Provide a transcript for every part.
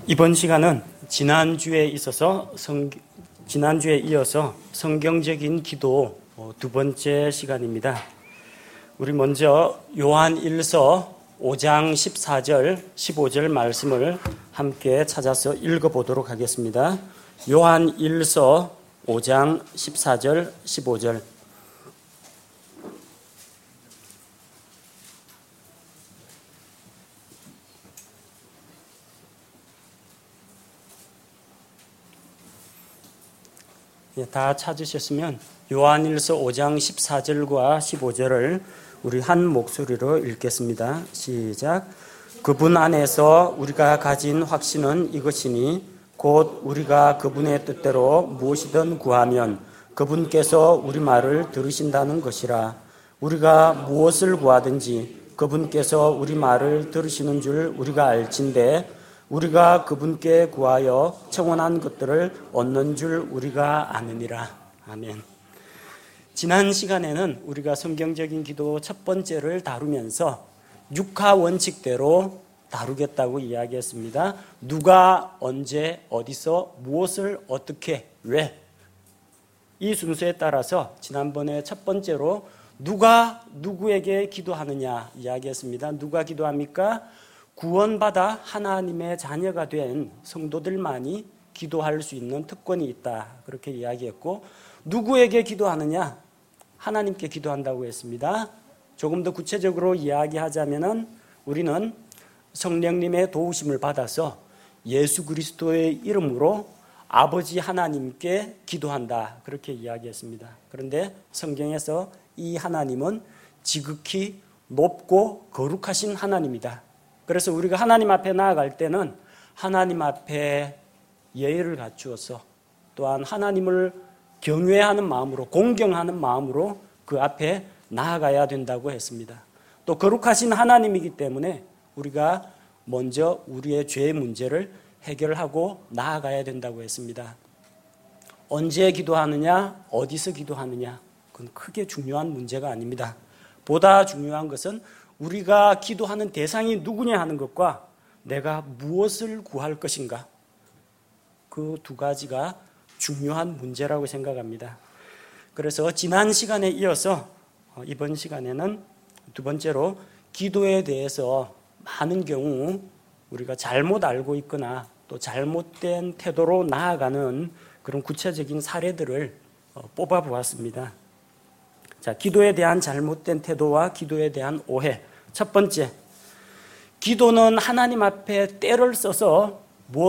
이번 시간은 지난주에 이어서 성경적인 기도 두 번째 시간입니다. 우리 먼저 요한일서 5장 14절, 15절 말씀을 함께 찾아서 읽어보도록 하겠습니다. 요한일서 5장 14절, 15절. 다 찾으셨으면 요한일서 5장 14절과 15절을 우리 한 목소리로 읽겠습니다. 시작. 그분 안에서 우리가 가진 확신은 이것이니 곧 우리가 그분의 뜻대로 무엇이든 구하면 그분께서 우리 말을 들으신다는 것이라. 우리가 무엇을 구하든지 그분께서 우리 말을 들으시는 줄 우리가 알진대 우리가 그분께 구하여 청원한 것들을 얻는 줄 우리가 아느니라. 아멘. 지난 시간에는 우리가 성경적인 기도 첫 번째를 다루면서 육하 원칙대로 다루겠다고 이야기했습니다. 누가 언제 어디서 무엇을 어떻게 왜 이 순서에 따라서 지난번에 첫 번째로 누가 누구에게 기도하느냐 이야기했습니다. 누가 기도합니까? 구원받아 하나님의 자녀가 된 성도들만이 기도할 수 있는 특권이 있다. 그렇게 이야기했고, 누구에게 기도하느냐? 하나님께 기도한다고 했습니다. 조금 더 구체적으로 이야기하자면은 우리는 성령님의 도우심을 받아서 예수 그리스도의 이름으로 아버지 하나님께 기도한다. 그렇게 이야기했습니다. 그런데 성경에서 이 하나님은 지극히 높고 거룩하신 하나님이다. 그래서 우리가 하나님 앞에 나아갈 때는 하나님 앞에 예의를 갖추어서 또한 하나님을 경외하는 마음으로 공경하는 마음으로 그 앞에 나아가야 된다고 했습니다. 또 거룩하신 하나님이기 때문에 우리가 먼저 우리의 죄의 문제를 해결하고 나아가야 된다고 했습니다. 언제 기도하느냐, 어디서 기도하느냐, 그건 크게 중요한 문제가 아닙니다. 보다 중요한 것은 우리가 기도하는 대상이 누구냐 하는 것과 내가 무엇을 구할 것인가, 그 두 가지가 중요한 문제라고 생각합니다. 그래서 지난 시간에 이어서 이번 시간에는 두 번째로 기도에 대해서 많은 경우 우리가 잘못 알고 있거나 또 잘못된 태도로 나아가는 그런 구체적인 사례들을 뽑아보았습니다. 자, 기도에 대한 잘못된 태도와 기도에 대한 오해. 첫 번째, 기도는 하나님 앞에 때를 써서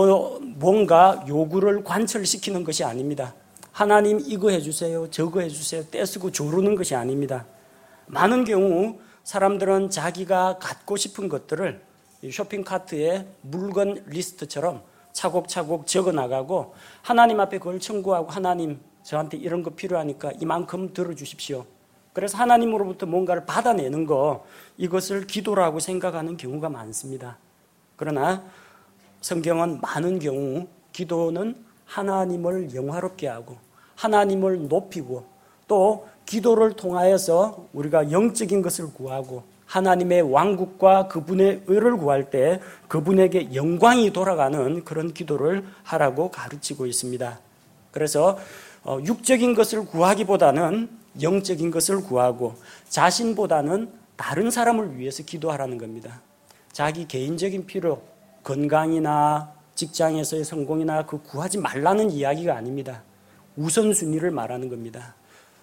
뭔가 요구를 관철시키는 것이 아닙니다. 하나님 이거 해주세요, 저거 해주세요, 때 쓰고 조르는 것이 아닙니다. 많은 경우 사람들은 자기가 갖고 싶은 것들을 쇼핑카트에 물건 리스트처럼 차곡차곡 적어나가고 하나님 앞에 그걸 청구하고, 하나님 저한테 이런 거 필요하니까 이만큼 들어주십시오. 그래서 하나님으로부터 뭔가를 받아내는 거, 이것을 기도라고 생각하는 경우가 많습니다. 그러나 성경은 많은 경우 기도는 하나님을 영화롭게 하고 하나님을 높이고 또 기도를 통하여서 우리가 영적인 것을 구하고 하나님의 왕국과 그분의 의를 구할 때 그분에게 영광이 돌아가는 그런 기도를 하라고 가르치고 있습니다. 그래서 육적인 것을 구하기보다는 영적인 것을 구하고 자신보다는 다른 사람을 위해서 기도하라는 겁니다. 자기 개인적인 필요, 건강이나 직장에서의 성공이나 그 구하지 말라는 이야기가 아닙니다. 우선순위를 말하는 겁니다.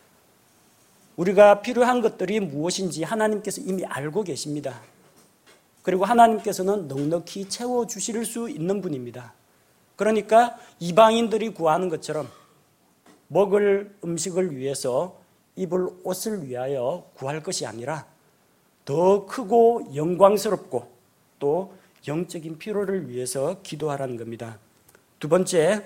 우리가 필요한 것들이 무엇인지 하나님께서 이미 알고 계십니다. 그리고 하나님께서는 넉넉히 채워주실 수 있는 분입니다. 그러니까 이방인들이 구하는 것처럼 먹을 음식을 위해서 입을 옷을 위하여 구할 것이 아니라 더 크고 영광스럽고 또 영적인 필요를 위해서 기도하라는 겁니다. 두 번째,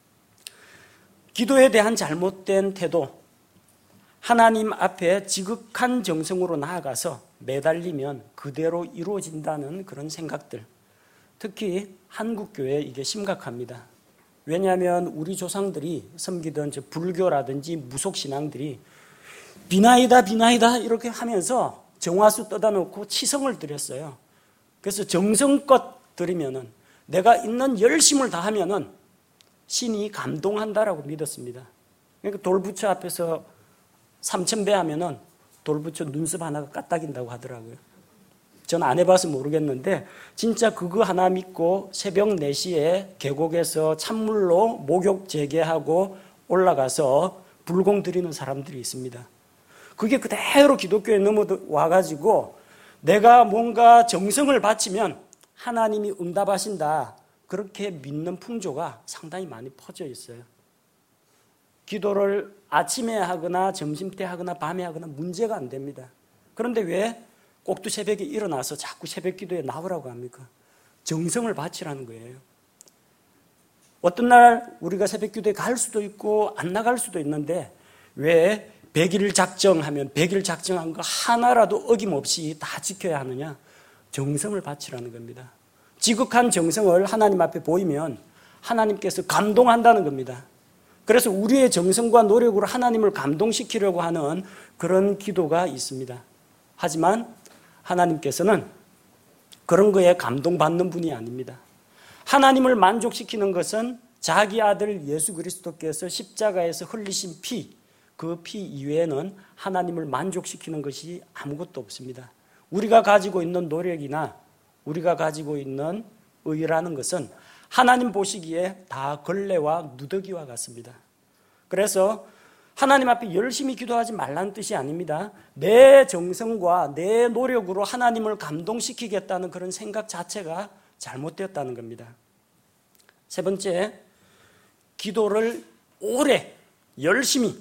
기도에 대한 잘못된 태도. 하나님 앞에 지극한 정성으로 나아가서 매달리면 그대로 이루어진다는 그런 생각들. 특히 한국교회 이게 심각합니다. 왜냐하면 우리 조상들이 섬기던 불교라든지 무속신앙들이 비나이다 비나이다 이렇게 하면서 정화수 떠다 놓고 치성을 드렸어요. 그래서 정성껏 드리면은 내가 있는 열심을 다하면은 신이 감동한다라고 믿었습니다. 그러니까 돌부처 앞에서 3,000배 하면은 돌부처 눈썹 하나가 까딱인다고 하더라고요. 전 안 해봐서 모르겠는데 진짜 그거 하나 믿고 새벽 4시에 계곡에서 찬물로 목욕 재개하고 올라가서 불공 드리는 사람들이 있습니다. 그게 그대로 기독교에 넘어와가지고 내가 뭔가 정성을 바치면 하나님이 응답하신다, 그렇게 믿는 풍조가 상당히 많이 퍼져 있어요. 기도를 아침에 하거나 점심때 하거나 밤에 하거나 문제가 안 됩니다. 그런데 왜 꼭두 새벽에 일어나서 자꾸 새벽 기도에 나오라고 합니까? 정성을 바치라는 거예요. 어떤 날 우리가 새벽 기도에 갈 수도 있고 안 나갈 수도 있는데 왜 100일 작정하면 100일 작정한 거 하나라도 어김없이 다 지켜야 하느냐? 정성을 바치라는 겁니다. 지극한 정성을 하나님 앞에 보이면 하나님께서 감동한다는 겁니다. 그래서 우리의 정성과 노력으로 하나님을 감동시키려고 하는 그런 기도가 있습니다. 하지만 하나님께서는 그런 거에 감동받는 분이 아닙니다. 하나님을 만족시키는 것은 자기 아들 예수 그리스도께서 십자가에서 흘리신 피, 그 피 이외에는 하나님을 만족시키는 것이 아무것도 없습니다. 우리가 가지고 있는 노력이나 우리가 가지고 있는 의라는 것은 하나님 보시기에 다 걸레와 누더기와 같습니다. 그래서 하나님 앞에 열심히 기도하지 말라는 뜻이 아닙니다. 내 정성과 내 노력으로 하나님을 감동시키겠다는 그런 생각 자체가 잘못되었다는 겁니다. 세 번째, 기도를 오래 열심히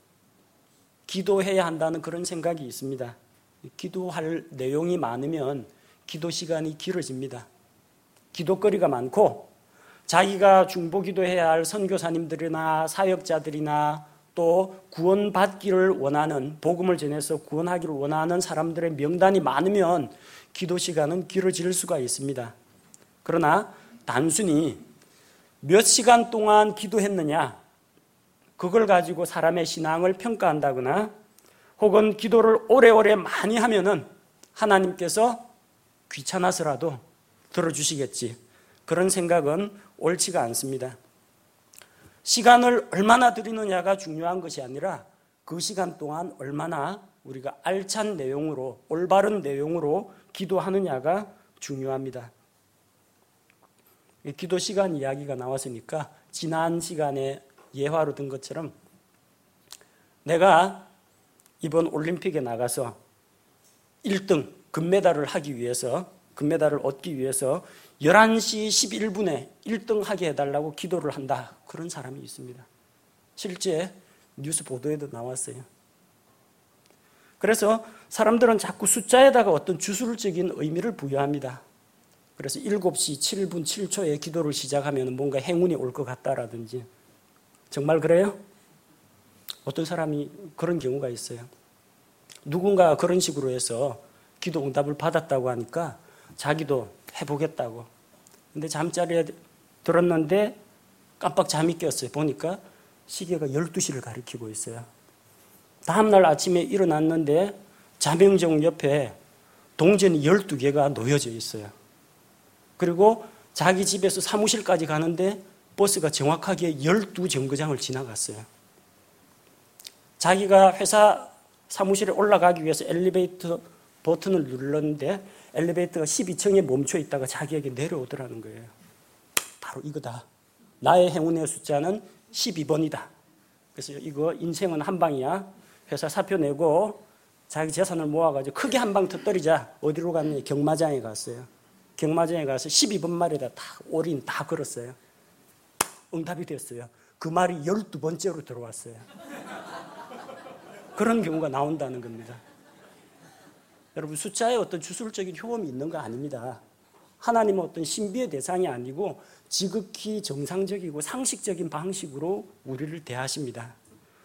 기도해야 한다는 그런 생각이 있습니다. 기도할 내용이 많으면 기도 시간이 길어집니다. 기도거리가 많고 자기가 중보기도해야 할 선교사님들이나 사역자들이나 또 구원받기를 원하는, 복음을 전해서 구원하기를 원하는 사람들의 명단이 많으면 기도 시간은 길어질 수가 있습니다. 그러나 단순히 몇 시간 동안 기도했느냐, 그걸 가지고 사람의 신앙을 평가한다거나 혹은 기도를 오래오래 많이 하면은 하나님께서 귀찮아서라도 들어주시겠지, 그런 생각은 옳지가 않습니다. 시간을 얼마나 드리느냐가 중요한 것이 아니라 그 시간 동안 얼마나 우리가 알찬 내용으로, 올바른 내용으로 기도하느냐가 중요합니다. 기도 시간 이야기가 나왔으니까 지난 시간에 예화로 든 것처럼 내가 이번 올림픽에 나가서 1등 금메달을 하기 위해서, 금메달을 얻기 위해서 11시 11분에 1등 하게 해달라고 기도를 한다, 그런 사람이 있습니다. 실제 뉴스 보도에도 나왔어요. 그래서 사람들은 자꾸 숫자에다가 어떤 주술적인 의미를 부여합니다. 그래서 7시 7분 7초에 기도를 시작하면 뭔가 행운이 올 것 같다라든지. 정말 그래요? 어떤 사람이 그런 경우가 있어요. 누군가 그런 식으로 해서 기도 응답을 받았다고 하니까 자기도 해보겠다고. 근데 잠자리에 들었는데 깜빡 잠이 깼어요. 보니까 시계가 12시를 가리키고 있어요. 다음날 아침에 일어났는데 자명종 옆에 동전이 12개가 놓여져 있어요. 그리고 자기 집에서 사무실까지 가는데 버스가 정확하게 12정거장을 지나갔어요. 자기가 회사 사무실에 올라가기 위해서 엘리베이터 버튼을 눌렀는데 엘리베이터가 12층에 멈춰 있다가 자기에게 내려오더라는 거예요. 바로 이거다. 나의 행운의 숫자는 12번이다. 그래서 이거 인생은 한 방이야. 회사 사표 내고 자기 재산을 모아가지고 크게 한 방 터뜨리자. 어디로 갔느냐? 경마장에 갔어요. 경마장에 가서 12번 말에다 다 올인 다 걸었어요. 응답이 됐어요. 그 말이 12번째로 들어왔어요. 그런 경우가 나온다는 겁니다. 여러분, 숫자에 어떤 주술적인 효험이 있는 거 아닙니다. 하나님은 어떤 신비의 대상이 아니고 지극히 정상적이고 상식적인 방식으로 우리를 대하십니다.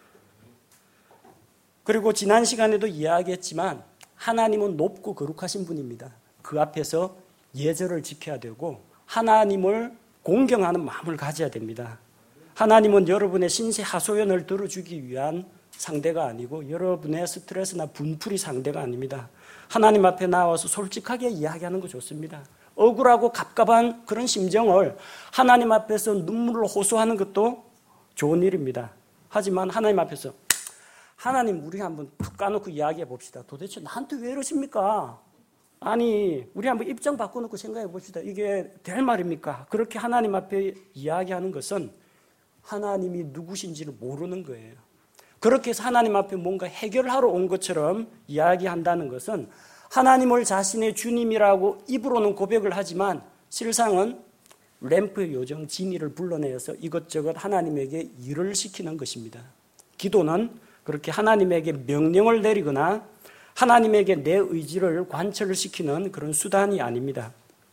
그리고 지난 시간에도 이야기했지만 하나님은 높고 거룩하신 분입니다. 그 앞에서 예절을 지켜야 되고 하나님을 공경하는 마음을 가져야 됩니다. 하나님은 여러분의 신세 하소연을 들어주기 위한 상대가 아니고 여러분의 스트레스나 분풀이 상대가 아닙니다. 하나님 앞에 나와서 솔직하게 이야기하는 거 좋습니다. 억울하고 갑갑한 그런 심정을 하나님 앞에서 눈물로 호소하는 것도 좋은 일입니다. 하지만 하나님 앞에서 하나님, 우리 한번 툭 까놓고 이야기해 봅시다. 도대체 나한테 왜 이러십니까? 아니, 우리 한번 입장 바꿔놓고 생각해 봅시다. 이게 될 말입니까? 그렇게 하나님 앞에 이야기하는 것은 하나님이 누구신지를 모르는 거예요. 그렇게 해서 하나님 앞에 뭔가 해결하러 온 것처럼 이야기한다는 것은 하나님을 자신의 주님이라고 입으로는 고백을 하지만 실상은 램프의 요정 지니를 불러내어서 이것저것 하나님에게 일을 시키는 것입니다. 기도는 그렇게 하나님에게 명령을 내리거나 하나님에게 내 의지를 관철시키는 그런 수단이 아닙니다.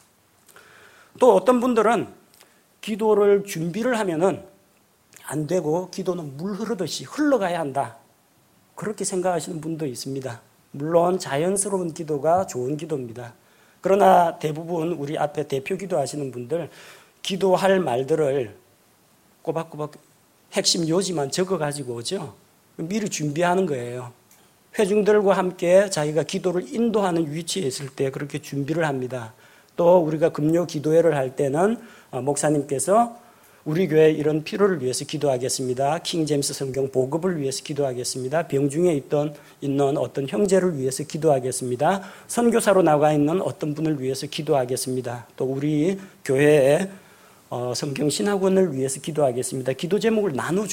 또 어떤 분들은 기도를 준비를 하면은 안 되고 기도는 물 흐르듯이 흘러가야 한다, 그렇게 생각하시는 분도 있습니다. 물론 자연스러운 기도가 좋은 기도입니다. 그러나 대부분 우리 앞에 대표 기도하시는 분들 기도할 말들을 꼬박꼬박 핵심 요지만 적어가지고 오죠. 미리 준비하는 거예요. 회중들과 함께 자기가 기도를 인도하는 위치에 있을 때 그렇게 준비를 합니다. 또 우리가 금요 기도회를 할 때는 목사님께서 우리 교회 이런 필요를 위해서 기도하겠습니다. 킹제임스 성경 보급을 위해서 기도하겠습니다. 병중에 있는 어떤 형제를 위해서 기도하겠습니다. 선교사로 나가 있는 어떤 분을 위해서 기도하겠습니다. 또 우리 교회의 성경 신학원을 위해서 기도하겠습니다. 기도 제목을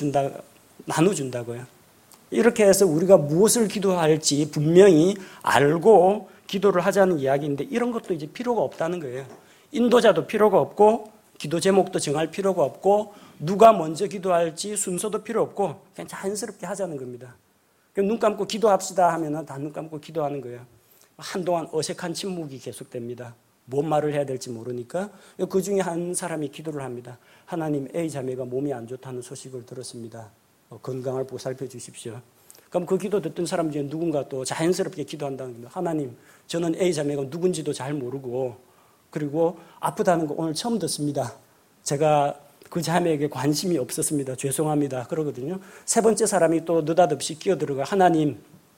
나눠준다고요. 이렇게 해서 우리가 무엇을 기도할지 분명히 알고 기도를 하자는 이야기인데 이런 것도 이제 필요가 없다는 거예요. 인도자도 필요가 없고 기도 제목도 정할 필요가 없고 누가 먼저 기도할지 순서도 필요 없고 그냥 자연스럽게 하자는 겁니다. 눈 감고 기도합시다 하면 다 눈 감고 기도하는 거예요. 한동안 어색한 침묵이 계속됩니다. 뭔 말을 해야 될지 모르니까 그 중에 한 사람이 기도를 합니다. 하나님, A 자매가 몸이 안 좋다는 소식을 들었습니다. 건강을 보살펴 주십시오. 그럼 그 기도 듣던 사람 중에 누군가 또 자연스럽게 기도한다는 겁니다. 하나님, 저는 A 자매가 누군지도 잘 모르고 그리고 아프다는 거 오늘 처음 듣습니다. 제가 그 자매에게 관심이 없었습니다. 죄송합니다. 그러거든요. 세 번째 사람이 또 느닷없이 끼어들어가 하나님,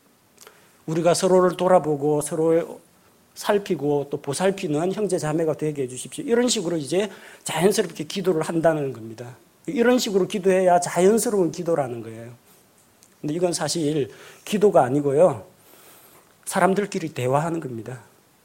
우리가 서로를 돌아보고 서로를 살피고 또 보살피는 형제 자매가 되게 해주십시오. 이런 식으로 이제 자연스럽게 기도를 한다는 겁니다. 이런 식으로 기도해야 자연스러운 기도라는 거예요. 근데 이건 사실 기도가 아니고요. 사람들끼리 대화하는 겁니다.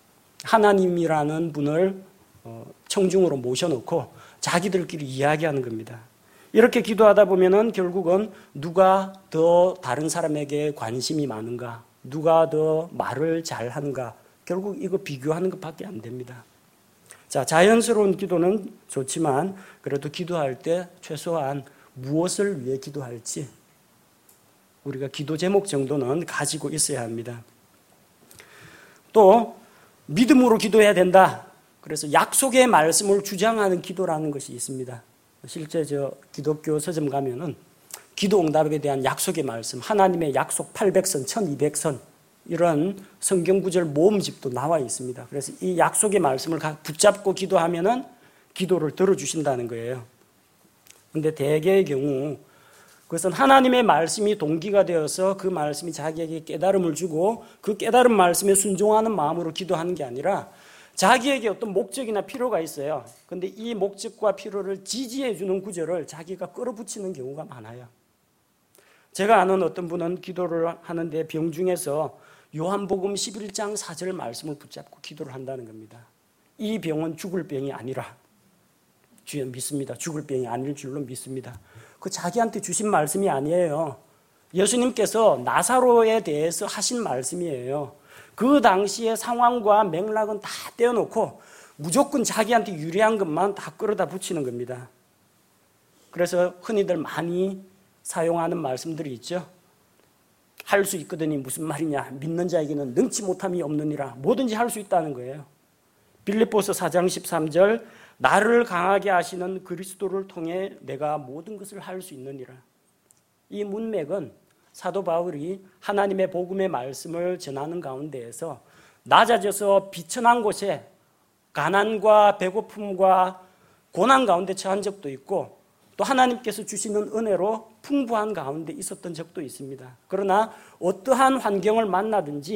하나님이라는 분을 청중으로 모셔놓고 자기들끼리 이야기하는 겁니다. 이렇게 기도하다 보면은 결국은 누가 더 다른 사람에게 관심이 많은가, 누가 더 말을 잘하는가, 결국 이거 비교하는 것밖에 안 됩니다. 자, 자연스러운 기도는 좋지만 그래도 기도할 때 최소한 무엇을 위해 기도할지 우리가 기도 제목 정도는 가지고 있어야 합니다. 또 믿음으로 기도해야 된다. 그래서 약속의 말씀을 주장하는 기도라는 것이 있습니다. 실제 기독교 서점 가면은 기도 응답에 대한 약속의 말씀, 하나님의 약속 800선, 1200선 이런 성경 구절 모음집도 나와 있습니다. 그래서 이 약속의 말씀을 붙잡고 기도하면은 기도를 들어주신다는 거예요. 그런데 대개의 경우 그것은 하나님의 말씀이 동기가 되어서 그 말씀이 자기에게 깨달음을 주고 그 깨달은 말씀에 순종하는 마음으로 기도하는 게 아니라 자기에게 어떤 목적이나 필요가 있어요. 그런데 이 목적과 필요를 지지해 주는 구절을 자기가 끌어붙이는 경우가 많아요. 제가 아는 어떤 분은 기도를 하는데 병중에서 요한복음 11장 4절 말씀을 붙잡고 기도를 한다는 겁니다. 이 병은 죽을 병이 아니라 주여 믿습니다. 죽을 병이 아닐 줄로 믿습니다. 그 자기한테 주신 말씀이 아니에요. 예수님께서 나사로에 대해서 하신 말씀이에요. 그 당시의 상황과 맥락은 다 떼어놓고 무조건 자기한테 유리한 것만 다 끌어다 붙이는 겁니다. 그래서 흔히들 많이 사용하는 말씀들이 있죠. 할 수 있거든이 무슨 말이냐. 믿는 자에게는 능치 못함이 없느니라. 뭐든지 할 수 있다는 거예요. 빌립보서 4장 13절 나를 강하게 하시는 그리스도를 통해 내가 모든 것을 할 수 있느니라. 이 문맥은 사도 바울이 하나님의 복음의 말씀을 전하는 가운데에서 낮아져서 비천한 곳에 가난과 배고픔과 고난 가운데 처한 적도 있고 또 하나님께서 주시는 은혜로 풍부한 가운데 있었던 적도 있습니다. 그러나 어떠한 환경을 만나든지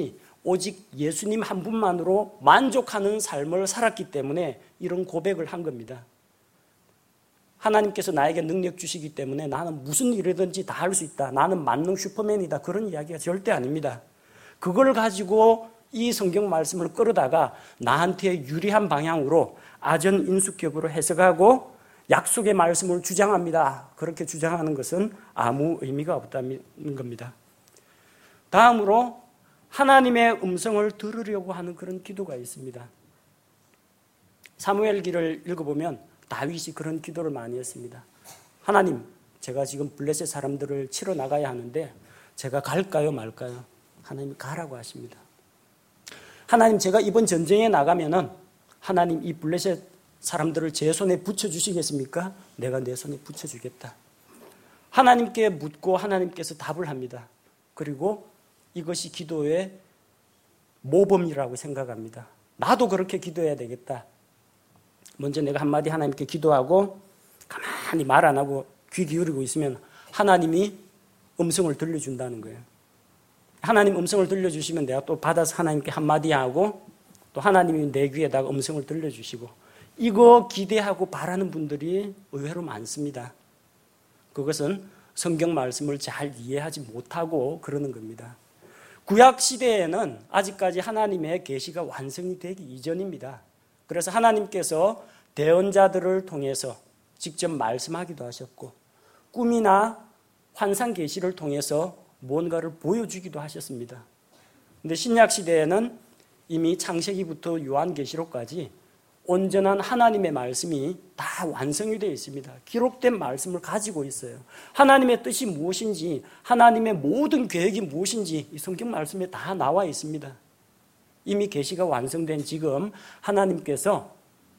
오직 예수님 한 분만으로 만족하는 삶을 살았기 때문에 이런 고백을 한 겁니다. 하나님께서 나에게 능력 주시기 때문에 나는 무슨 일이든지 다 할 수 있다. 나는 만능 슈퍼맨이다. 그런 이야기가 절대 아닙니다. 그걸 가지고 이 성경 말씀을 끌어다가 나한테 유리한 방향으로 아전인수격으로 해석하고 약속의 말씀을 주장합니다. 그렇게 주장하는 것은 아무 의미가 없다는 겁니다. 다음으로 하나님의 음성을 들으려고 하는 그런 기도가 있습니다. 사무엘기를 읽어보면 다윗이 그런 기도를 많이 했습니다. 하나님, 제가 지금 블레셋 사람들을 치러 나가야 하는데 제가 갈까요 말까요? 하나님이 가라고 하십니다. 하나님, 제가 이번 전쟁에 나가면은 하나님 이 블레셋 사람들을 제 손에 붙여주시겠습니까? 내가 내 손에 붙여주겠다. 하나님께 묻고 하나님께서 답을 합니다. 그리고 이것이 기도의 모범이라고 생각합니다. 나도 그렇게 기도해야 되겠다. 먼저 내가 한마디 하나님께 기도하고 가만히 말 안 하고 귀 기울이고 있으면 하나님이 음성을 들려준다는 거예요. 하나님 음성을 들려주시면 내가 또 받아서 하나님께 한마디 하고 또 하나님이 내 귀에다가 음성을 들려주시고 이거 기대하고 바라는 분들이 의외로 많습니다. 그것은 성경 말씀을 잘 이해하지 못하고 그러는 겁니다. 구약 시대에는 아직까지 하나님의 계시가 완성이 되기 이전입니다. 그래서 하나님께서 대언자들을 통해서 직접 말씀하기도 하셨고 꿈이나 환상 계시를 통해서 뭔가를 보여주기도 하셨습니다. 그런데 신약 시대에는 이미 창세기부터 요한계시록까지 온전한 하나님의 말씀이 다 완성이 되어 있습니다. 기록된 말씀을 가지고 있어요. 하나님의 뜻이 무엇인지, 하나님의 모든 계획이 무엇인지 이 성경 말씀에 다 나와 있습니다. 이미 계시가 완성된 지금 하나님께서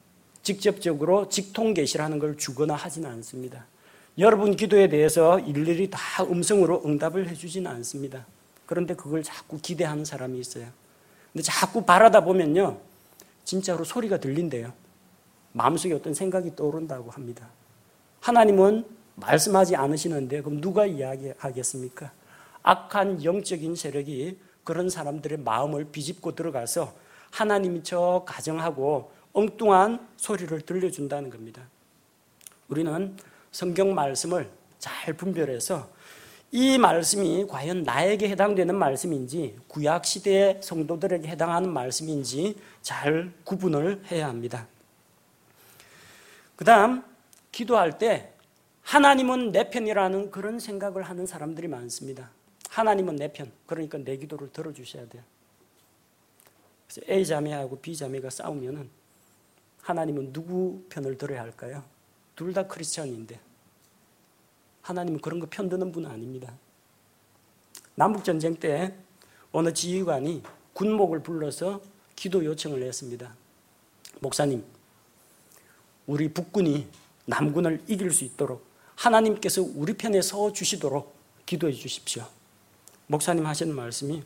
직접적으로 직통계시라는 걸 주거나 하지는 않습니다. 여러분 기도에 대해서 일일이 다 음성으로 응답을 해주지는 않습니다. 그런데 그걸 자꾸 기대하는 사람이 있어요. 근데 자꾸 바라다 보면요, 진짜로 소리가 들린대요. 마음속에 어떤 생각이 떠오른다고 합니다. 하나님은 말씀하지 않으시는데 그럼 누가 이야기하겠습니까? 악한 영적인 세력이 그런 사람들의 마음을 비집고 들어가서 하나님이 저 가정하고 엉뚱한 소리를 들려준다는 겁니다. 우리는 성경 말씀을 잘 분별해서 이 말씀이 과연 나에게 해당되는 말씀인지 구약 시대의 성도들에게 해당하는 말씀인지 잘 구분을 해야 합니다. 그 다음 기도할 때 하나님은 내 편이라는 그런 생각을 하는 사람들이 많습니다. 하나님은 내 편, 그러니까 내 기도를 들어주셔야 돼요. 그래서 A 자매하고 B 자매가 싸우면은 하나님은 누구 편을 들어야 할까요? 둘 다 크리스천인데 하나님은 그런 거 편드는 분은 아닙니다. 남북전쟁 때 어느 지휘관이 군목을 불러서 기도 요청을 했습니다. 목사님, 우리 북군이 남군을 이길 수 있도록 하나님께서 우리 편에 서 주시도록 기도해 주십시오. 목사님 하시는 말씀이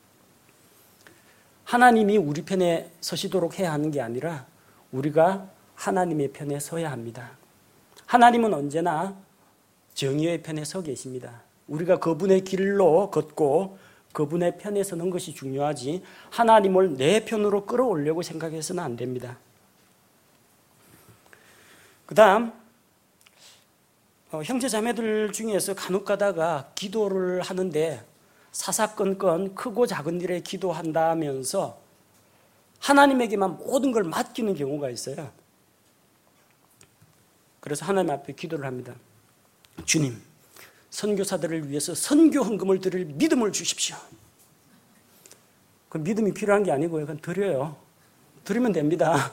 하나님이 우리 편에 서시도록 해야 하는 게 아니라 우리가 하나님의 편에 서야 합니다. 하나님은 언제나 정의의 편에 서 계십니다. 우리가 그분의 길로 걷고 그분의 편에 서는 것이 중요하지 하나님을 내 편으로 끌어오려고 생각해서는 안 됩니다. 그 다음 형제 자매들 중에서 간혹 가다가 기도를 하는데 사사건건 크고 작은 일에 기도한다면서 하나님에게만 모든 걸 맡기는 경우가 있어요. 그래서 하나님 앞에 기도를 합니다. 주님, 선교사들을 위해서 선교 헌금을 드릴 믿음을 주십시오. 그 믿음이 필요한 게 아니고요. 그냥 드려요. 드리면 됩니다.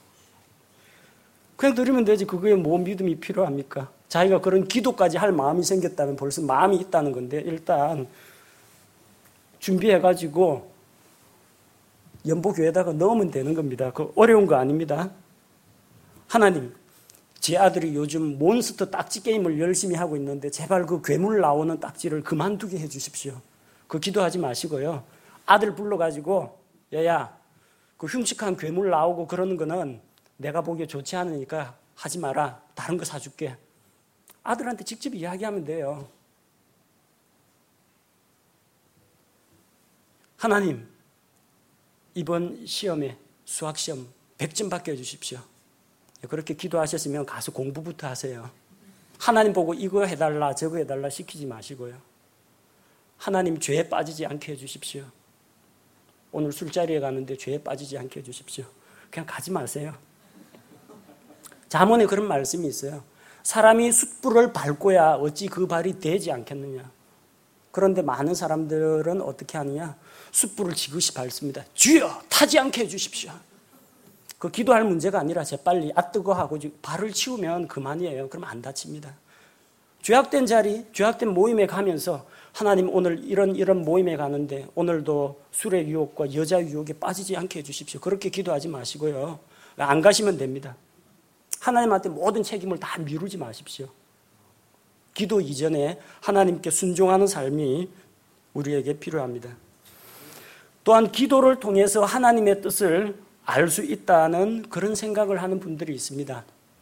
그냥 드리면 되지. 그거에 뭐 믿음이 필요합니까? 자기가 그런 기도까지 할 마음이 생겼다면 벌써 마음이 있다는 건데 일단 준비해가지고 연보교회에다가 넣으면 되는 겁니다. 그 어려운 거 아닙니다. 하나님, 제 아들이 요즘 몬스터 딱지 게임을 열심히 하고 있는데 제발 그 괴물 나오는 딱지를 그만두게 해주십시오. 그 기도하지 마시고요. 아들 불러가지고 야야, 그 흉측한 괴물 나오고 그러는 거는 내가 보기에 좋지 않으니까 하지 마라. 다른 거 사줄게. 아들한테 직접 이야기하면 돼요. 하나님, 이번 시험에 수학시험 100점 받게 해주십시오. 그렇게 기도하셨으면 가서 공부부터 하세요. 하나님 보고 이거 해달라 저거 해달라 시키지 마시고요. 하나님 죄에 빠지지 않게 해주십시오. 오늘 술자리에 가는데 죄에 빠지지 않게 해주십시오. 그냥 가지 마세요. 잠언에 그런 말씀이 있어요. 사람이 숯불을 밟고야 어찌 그 발이 되지 않겠느냐. 그런데 많은 사람들은 어떻게 하느냐. 숯불을 지그시 밟습니다. 주여 타지 않게 해주십시오. 그 기도할 문제가 아니라 재빨리 뜨거하고 발을 치우면 그만이에요. 그럼 안 다칩니다. 죄악된 자리, 죄악된 모임에 가면서 하나님 오늘 이런 모임에 가는데 오늘도 술의 유혹과 여자 유혹에 빠지지 않게 해주십시오. 그렇게 기도하지 마시고요. 안 가시면 됩니다. 하나님한테 모든 책임을 다 미루지 마십시오. 기도 이전에 하나님께 순종하는 삶이 우리에게 필요합니다. 또한 기도를 통해서 하나님의 뜻을 알 수 있다는 그런 생각을 하는 분들이 있습니다.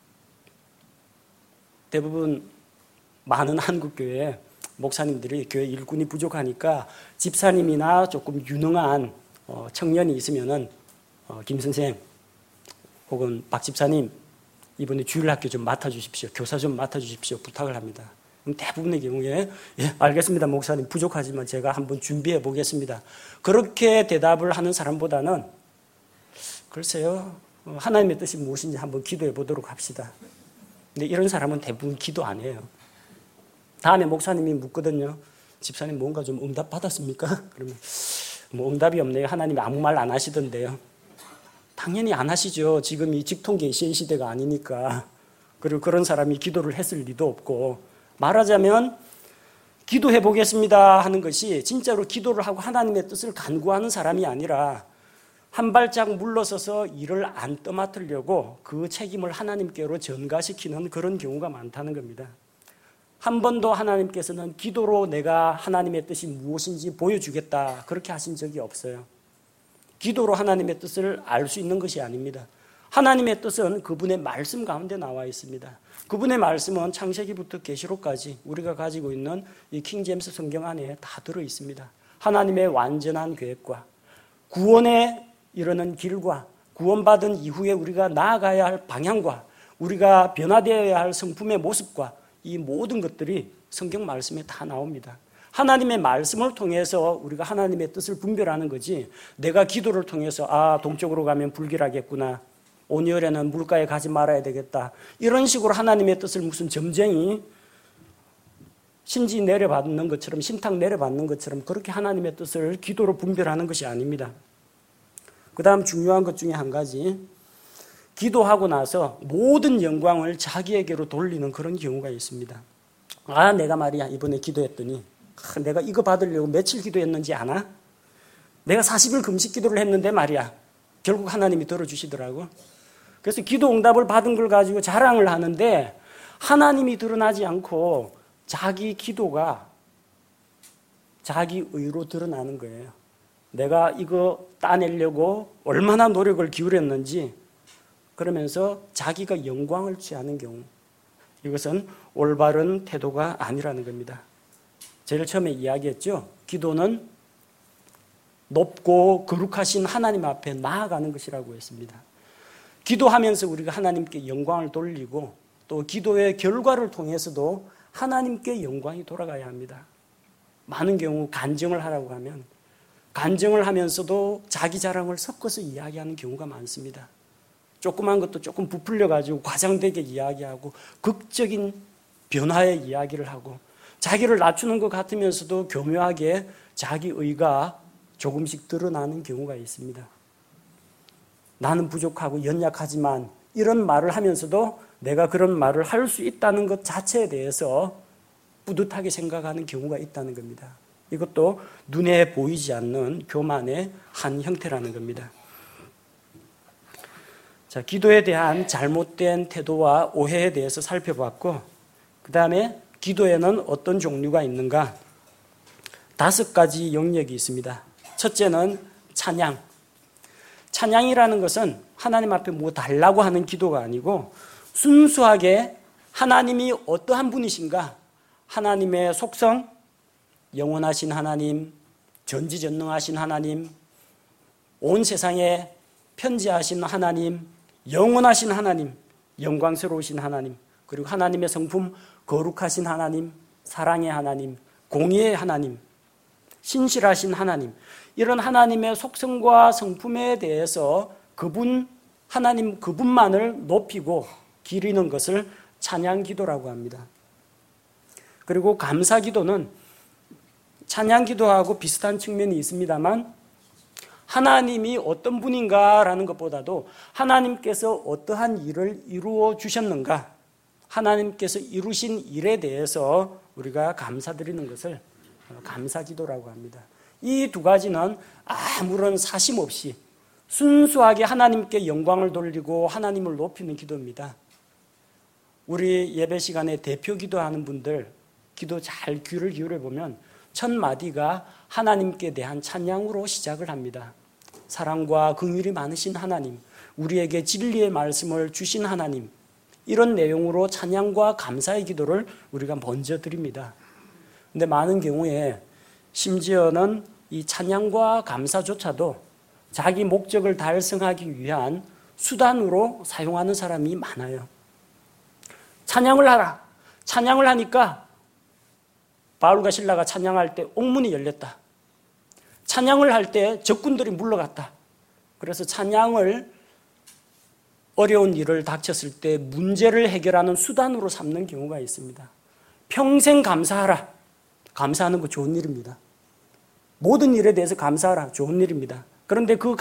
대부분 많은 한국교회 목사님들이 교회 일꾼이 부족하니까 집사님이나 조금 유능한 청년이 있으면은 김 선생 혹은 박 집사님 이번에 주일학교 좀 맡아주십시오. 교사 좀 맡아주십시오. 부탁을 합니다. 그럼 대부분의 경우에 예, 알겠습니다. 목사님 부족하지만 제가 한번 준비해 보겠습니다. 그렇게 대답을 하는 사람보다는 글쎄요. 하나님의 뜻이 무엇인지 한번 기도해 보도록 합시다. 근데 이런 사람은 대부분 기도 안 해요. 다음에 목사님이 묻거든요. 집사님 뭔가 좀 응답 받았습니까? 그러면 뭐 응답이 없네요. 하나님이 아무 말 안 하시던데요. 당연히 안 하시죠. 지금 이 직통 계시의 시대가 아니니까. 그리고 그런 사람이 기도를 했을 리도 없고, 말하자면 기도해 보겠습니다 하는 것이 진짜로 기도를 하고 하나님의 뜻을 간구하는 사람이 아니라 한 발짝 물러서서 일을 안 떠맡으려고 그 책임을 하나님께로 전가시키는 그런 경우가 많다는 겁니다. 한 번도 하나님께서는 기도로 내가 하나님의 뜻이 무엇인지 보여주겠다 그렇게 하신 적이 없어요. 기도로 하나님의 뜻을 알 수 있는 것이 아닙니다. 하나님의 뜻은 그분의 말씀 가운데 나와 있습니다. 그분의 말씀은 창세기부터 계시록까지 우리가 가지고 있는 이 킹제임스 성경 안에 다 들어 있습니다. 하나님의 완전한 계획과 구원에 이르는 길과 구원받은 이후에 우리가 나아가야 할 방향과 우리가 변화되어야 할 성품의 모습과 이 모든 것들이 성경 말씀에 다 나옵니다. 하나님의 말씀을 통해서 우리가 하나님의 뜻을 분별하는 거지, 내가 기도를 통해서 동쪽으로 가면 불길하겠구나, 온열에는 물가에 가지 말아야 되겠다, 이런 식으로 하나님의 뜻을 무슨 점쟁이 신지 내려받는 것처럼, 신탁 내려받는 것처럼 그렇게 하나님의 뜻을 기도로 분별하는 것이 아닙니다. 그 다음 중요한 것 중에 한 가지, 기도하고 나서 모든 영광을 자기에게로 돌리는 그런 경우가 있습니다. 내가 말이야 이번에 기도했더니 내가 이거 받으려고 며칠 기도했는지 아나? 내가 40일 금식 기도를 했는데 말이야 결국 하나님이 들어주시더라고. 그래서 기도 응답을 받은 걸 가지고 자랑을 하는데 하나님이 드러나지 않고 자기 기도가 자기 의로 드러나는 거예요. 내가 이거 따내려고 얼마나 노력을 기울였는지, 그러면서 자기가 영광을 취하는 경우, 이것은 올바른 태도가 아니라는 겁니다. 제일 처음에 이야기했죠. 기도는 높고 거룩하신 하나님 앞에 나아가는 것이라고 했습니다. 기도하면서 우리가 하나님께 영광을 돌리고 또 기도의 결과를 통해서도 하나님께 영광이 돌아가야 합니다. 많은 경우 간증을 하라고 하면 간증을 하면서도 자기 자랑을 섞어서 이야기하는 경우가 많습니다. 조그만 것도 조금 부풀려가지고 과장되게 이야기하고 극적인 변화의 이야기를 하고 자기를 낮추는 것 같으면서도 교묘하게 자기 의가 조금씩 드러나는 경우가 있습니다. 나는 부족하고 연약하지만 이런 말을 하면서도 내가 그런 말을 할 수 있다는 것 자체에 대해서 뿌듯하게 생각하는 경우가 있다는 겁니다. 이것도 눈에 보이지 않는 교만의 한 형태라는 겁니다. 자, 기도에 대한 잘못된 태도와 오해에 대해서 살펴봤고, 그 다음에 기도에는 어떤 종류가 있는가? 5가지 영역이 있습니다. 첫째는 찬양. 찬양이라는 것은 하나님 앞에 뭐 달라고 하는 기도가 아니고 순수하게 하나님이 어떠한 분이신가, 하나님의 속성, 영원하신 하나님, 전지전능하신 하나님, 온 세상에 편지하신 하나님, 영원하신 하나님, 영광스러우신 하나님, 그리고 하나님의 성품 거룩하신 하나님, 사랑의 하나님, 공의의 하나님, 신실하신 하나님, 이런 하나님의 속성과 성품에 대해서 하나님 그분만을 높이고 기리는 것을 찬양 기도라고 합니다. 그리고 감사 기도는 찬양 기도하고 비슷한 측면이 있습니다만 하나님이 어떤 분인가라는 것보다도 하나님께서 어떠한 일을 이루어 주셨는가, 하나님께서 이루신 일에 대해서 우리가 감사드리는 것을 감사 기도라고 합니다. 이 두 가지는 아무런 사심 없이 순수하게 하나님께 영광을 돌리고 하나님을 높이는 기도입니다. 우리 예배 시간에 대표 기도하는 분들 기도 잘 귀를 기울여 보면 첫 마디가 하나님께 대한 찬양으로 시작을 합니다. 사랑과 긍휼이 많으신 하나님, 우리에게 진리의 말씀을 주신 하나님, 이런 내용으로 찬양과 감사의 기도를 우리가 먼저 드립니다. 근데 많은 경우에 심지어는 이 찬양과 감사조차도 자기 목적을 달성하기 위한 수단으로 사용하는 사람이 많아요. 찬양을 하라. 찬양을 하니까 바울과 실라가 찬양할 때 옥문이 열렸다. 찬양을 할 때 적군들이 물러갔다. 그래서 찬양을 어려운 일을 닥쳤을 때 문제를 해결하는 수단으로 삼는 경우가 있습니다. 평생 감사하라. 감사하는 거 좋은 일입니다. 모든 일에 대해서 감사하라. 좋은 일입니다. 그런데 그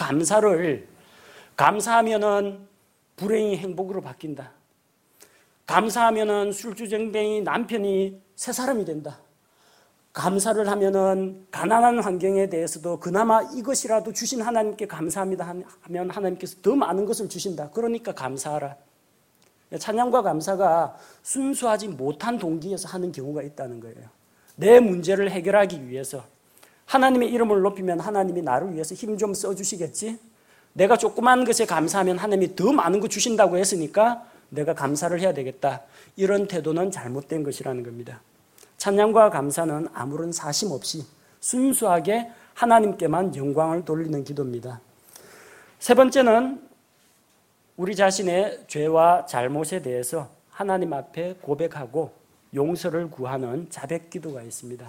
감사하면은 불행이 행복으로 바뀐다. 감사하면은 술주정뱅이 남편이 새 사람이 된다. 감사를 하면은 가난한 환경에 대해서도 그나마 이것이라도 주신 하나님께 감사합니다 하면 하나님께서 더 많은 것을 주신다. 그러니까 감사하라. 찬양과 감사가 순수하지 못한 동기에서 하는 경우가 있다는 거예요. 내 문제를 해결하기 위해서 하나님의 이름을 높이면 하나님이 나를 위해서 힘 좀 써주시겠지? 내가 조그만 것에 감사하면 하나님이 더 많은 거 주신다고 했으니까 내가 감사를 해야 되겠다. 이런 태도는 잘못된 것이라는 겁니다. 찬양과 감사는 아무런 사심 없이 순수하게 하나님께만 영광을 돌리는 기도입니다. 세 번째는 우리 자신의 죄와 잘못에 대해서 하나님 앞에 고백하고 용서를 구하는 자백 기도가 있습니다.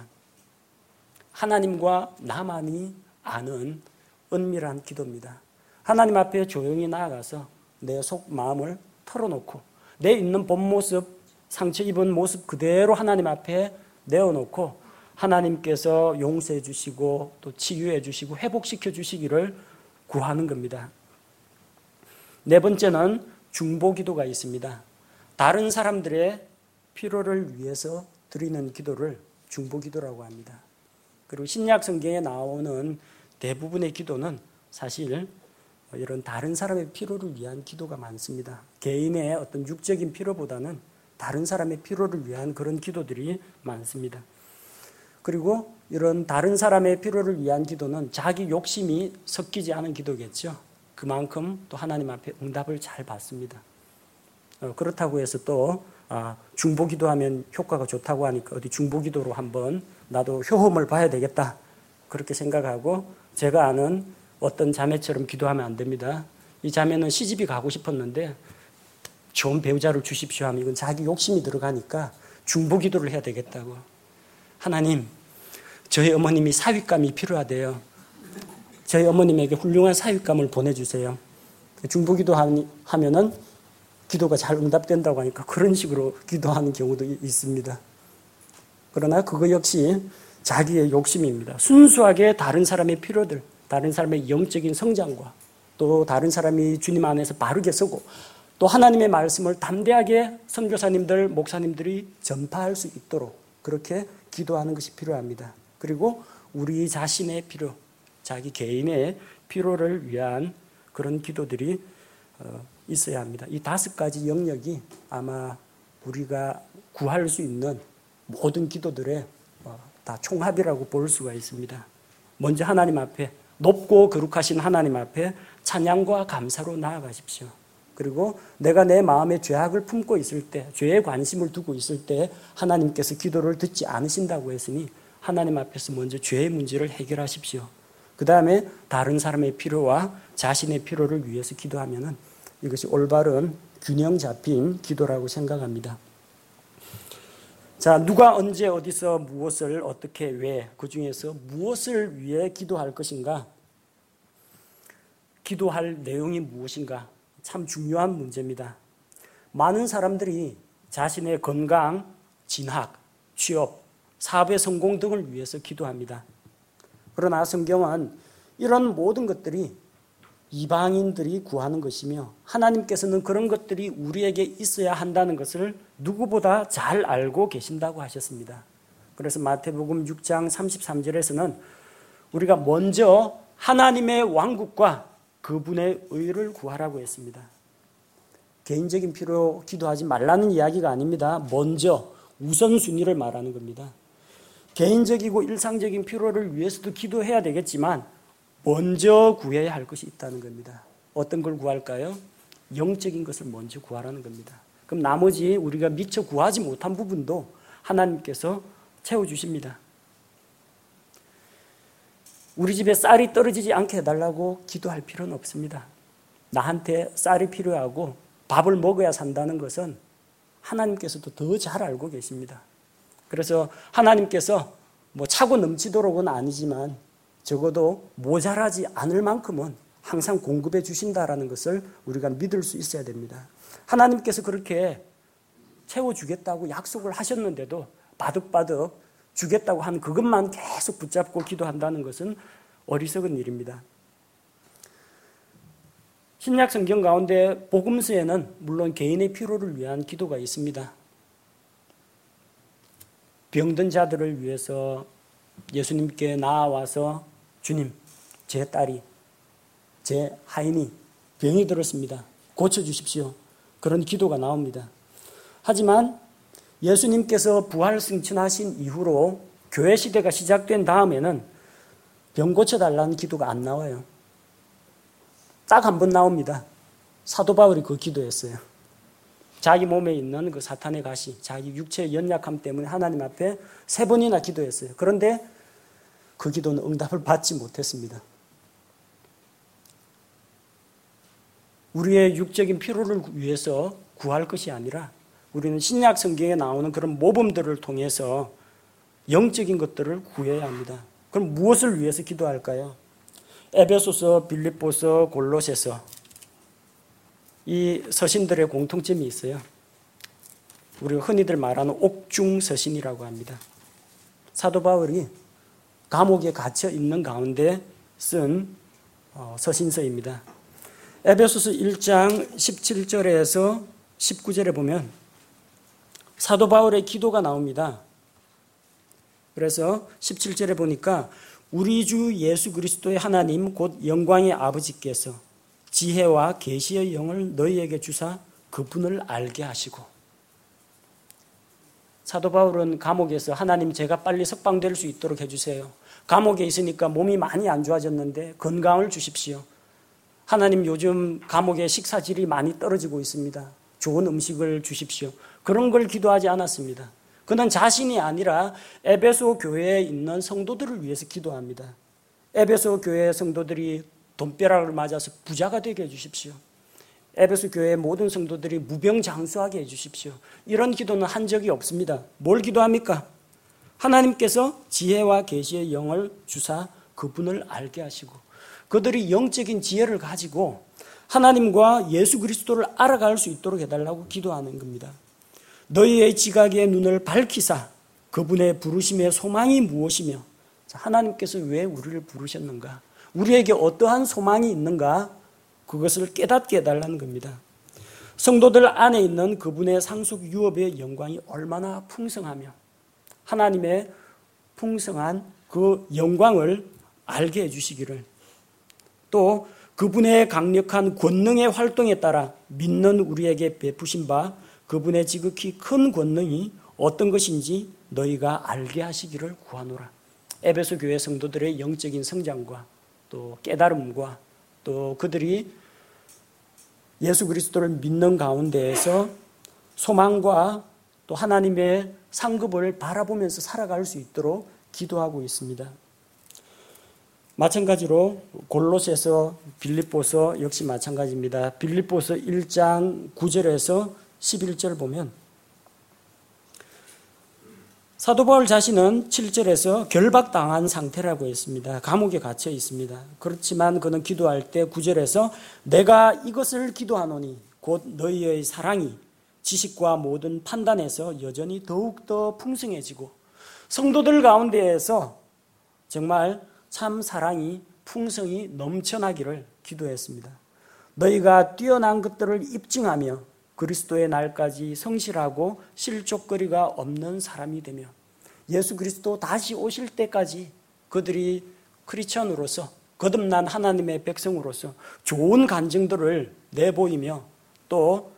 하나님과 나만이 아는 은밀한 기도입니다. 하나님 앞에 조용히 나아가서 내 속 마음을 털어놓고 내 있는 본 모습, 상처 입은 모습 그대로 하나님 앞에 내어놓고 하나님께서 용서해 주시고 또 치유해 주시고 회복시켜 주시기를 구하는 겁니다. 네 번째는 중보기도가 있습니다. 다른 사람들의 필요를 위해서 드리는 기도를 중보기도라고 합니다. 그리고 신약 성경에 나오는 대부분의 기도는 사실 이런 다른 사람의 필요를 위한 기도가 많습니다. 개인의 어떤 육적인 필요보다는 다른 사람의 필요를 위한 그런 기도들이 많습니다. 그리고 이런 다른 사람의 필요를 위한 기도는 자기 욕심이 섞이지 않은 기도겠죠. 그만큼 또 하나님 앞에 응답을 잘 받습니다. 그렇다고 해서 또 중보기도하면 효과가 좋다고 하니까 어디 중보기도로 한번 나도 효험을 봐야 되겠다 그렇게 생각하고 제가 아는 어떤 자매처럼 기도하면 안 됩니다. 이 자매는 시집이 가고 싶었는데 좋은 배우자를 주십시오 하면 이건 자기 욕심이 들어가니까 중보기도를 해야 되겠다고. 하나님, 저희 어머님이 사윗감이 필요하대요. 저희 어머님에게 훌륭한 사윗감을 보내주세요. 중보기도 하면은 기도가 잘 응답된다고 하니까 그런 식으로 기도하는 경우도 있습니다. 그러나 그거 역시 자기의 욕심입니다. 순수하게 다른 사람의 필요들, 다른 사람의 영적인 성장과 또 다른 사람이 주님 안에서 바르게 서고 또 하나님의 말씀을 담대하게 선교사님들, 목사님들이 전파할 수 있도록 그렇게 기도하는 것이 필요합니다. 그리고 우리 자신의 필요, 자기 개인의 필요를 위한 그런 기도들이 있어야 합니다. 이 5가지 영역이 아마 우리가 구할 수 있는 모든 기도들의 다 총합이라고 볼 수가 있습니다. 먼저 하나님 앞에 높고 거룩하신 하나님 앞에 찬양과 감사로 나아가십시오. 그리고 내가 내 마음에 죄악을 품고 있을 때, 죄에 관심을 두고 있을 때 하나님께서 기도를 듣지 않으신다고 했으니 하나님 앞에서 먼저 죄의 문제를 해결하십시오. 그 다음에 다른 사람의 필요와 자신의 필요를 위해서 기도하면은 이것이 올바른 균형 잡힌 기도라고 생각합니다. 자, 누가 언제 어디서 무엇을 어떻게 왜 그 중에서 무엇을 위해 기도할 것인가? 기도할 내용이 무엇인가? 참 중요한 문제입니다. 많은 사람들이 자신의 건강, 진학, 취업, 사업의 성공 등을 위해서 기도합니다. 그러나 성경은 이런 모든 것들이 이방인들이 구하는 것이며 하나님께서는 그런 것들이 우리에게 있어야 한다는 것을 누구보다 잘 알고 계신다고 하셨습니다. 그래서 마태복음 6장 33절에서는 우리가 먼저 하나님의 왕국과 그분의 의를 구하라고 했습니다. 개인적인 필요로 기도하지 말라는 이야기가 아닙니다. 먼저 우선순위를 말하는 겁니다. 개인적이고 일상적인 필요를 위해서도 기도해야 되겠지만 먼저 구해야 할 것이 있다는 겁니다. 어떤 걸 구할까요? 영적인 것을 먼저 구하라는 겁니다. 그럼 나머지 우리가 미처 구하지 못한 부분도 하나님께서 채워주십니다. 우리 집에 쌀이 떨어지지 않게 해달라고 기도할 필요는 없습니다. 나한테 쌀이 필요하고 밥을 먹어야 산다는 것은 하나님께서도 더 잘 알고 계십니다. 그래서 하나님께서 차고 넘치도록은 아니지만 적어도 모자라지 않을 만큼은 항상 공급해 주신다라는 것을 우리가 믿을 수 있어야 됩니다. 하나님께서 그렇게 채워주겠다고 약속을 하셨는데도 바득바득 주겠다고 한 그것만 계속 붙잡고 기도한다는 것은 어리석은 일입니다. 신약 성경 가운데 복음서에는 물론 개인의 필요를 위한 기도가 있습니다. 병든 자들을 위해서 예수님께 나아와서 주님, 제 딸이, 제 하인이 병이 들었습니다. 고쳐주십시오. 그런 기도가 나옵니다. 하지만 예수님께서 부활 승천하신 이후로 교회 시대가 시작된 다음에는 병 고쳐달라는 기도가 안 나와요. 딱 한 번 나옵니다. 사도 바울이 그 기도했어요. 자기 몸에 있는 그 사탄의 가시, 자기 육체의 연약함 때문에 하나님 앞에 3번이나 기도했어요. 그런데 그 기도는 응답을 받지 못했습니다. 우리의 육적인 필요를 위해서 구할 것이 아니라 우리는 신약 성경에 나오는 그런 모범들을 통해서 영적인 것들을 구해야 합니다. 그럼 무엇을 위해서 기도할까요? 에베소서, 빌립보서, 골로새서 이 서신들의 공통점이 있어요. 우리가 흔히들 말하는 옥중 서신이라고 합니다. 사도 바울이 감옥에 갇혀 있는 가운데 쓴 서신서입니다. 에베소서 1장 17절에서 19절에 보면 사도 바울의 기도가 나옵니다. 그래서 17절에 보니까 우리 주 예수 그리스도의 하나님 곧 영광의 아버지께서 지혜와 계시의 영을 너희에게 주사 그분을 알게 하시고. 사도 바울은 감옥에서 하나님 제가 빨리 석방될 수 있도록 해주세요. 감옥에 있으니까 몸이 많이 안 좋아졌는데 건강을 주십시오. 하나님 요즘 감옥의 식사질이 많이 떨어지고 있습니다. 좋은 음식을 주십시오. 그런 걸 기도하지 않았습니다. 그는 자신이 아니라 에베소 교회에 있는 성도들을 위해서 기도합니다. 에베소 교회 성도들이 돈벼락을 맞아서 부자가 되게 해주십시오. 에베소 교회의 모든 성도들이 무병장수하게 해주십시오. 이런 기도는 한 적이 없습니다. 뭘 기도합니까? 하나님께서 지혜와 계시의 영을 주사 그분을 알게 하시고 그들이 영적인 지혜를 가지고 하나님과 예수 그리스도를 알아갈 수 있도록 해달라고 기도하는 겁니다. 너희의 지각의 눈을 밝히사 그분의 부르심의 소망이 무엇이며 하나님께서 왜 우리를 부르셨는가? 우리에게 어떠한 소망이 있는가? 그것을 깨닫게 해달라는 겁니다. 성도들 안에 있는 그분의 상속 유업의 영광이 얼마나 풍성하며 하나님의 풍성한 그 영광을 알게 해주시기를 또 그분의 강력한 권능의 활동에 따라 믿는 우리에게 베푸신 바 그분의 지극히 큰 권능이 어떤 것인지 너희가 알게 하시기를 구하노라. 에베소 교회 성도들의 영적인 성장과 또 깨달음과 또 그들이 예수 그리스도를 믿는 가운데에서 소망과 또 하나님의 상급을 바라보면서 살아갈 수 있도록 기도하고 있습니다. 마찬가지로 골로새서, 빌립보서 역시 마찬가지입니다. 빌립보서 1장 9절에서 11절 보면 사도 바울 자신은 7절에서 결박당한 상태라고 했습니다. 감옥에 갇혀 있습니다. 그렇지만 그는 기도할 때 9절에서 내가 이것을 기도하노니 곧 너희의 사랑이 지식과 모든 판단에서 여전히 더욱더 풍성해지고 성도들 가운데에서 정말 참 사랑이 풍성히 넘쳐나기를 기도했습니다. 너희가 뛰어난 것들을 입증하며 그리스도의 날까지 성실하고 실족거리가 없는 사람이 되며 예수 그리스도 다시 오실 때까지 그들이 크리스천으로서 거듭난 하나님의 백성으로서 좋은 간증들을 내보이며 또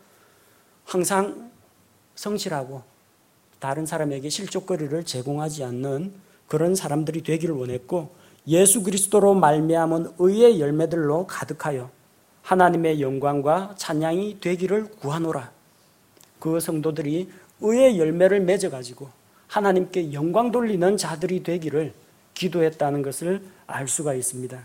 항상 성실하고 다른 사람에게 실족거리를 제공하지 않는 그런 사람들이 되기를 원했고 예수 그리스도로 말미암은 의의 열매들로 가득하여 하나님의 영광과 찬양이 되기를 구하노라. 그 성도들이 의의 열매를 맺어가지고 하나님께 영광 돌리는 자들이 되기를 기도했다는 것을 알 수가 있습니다.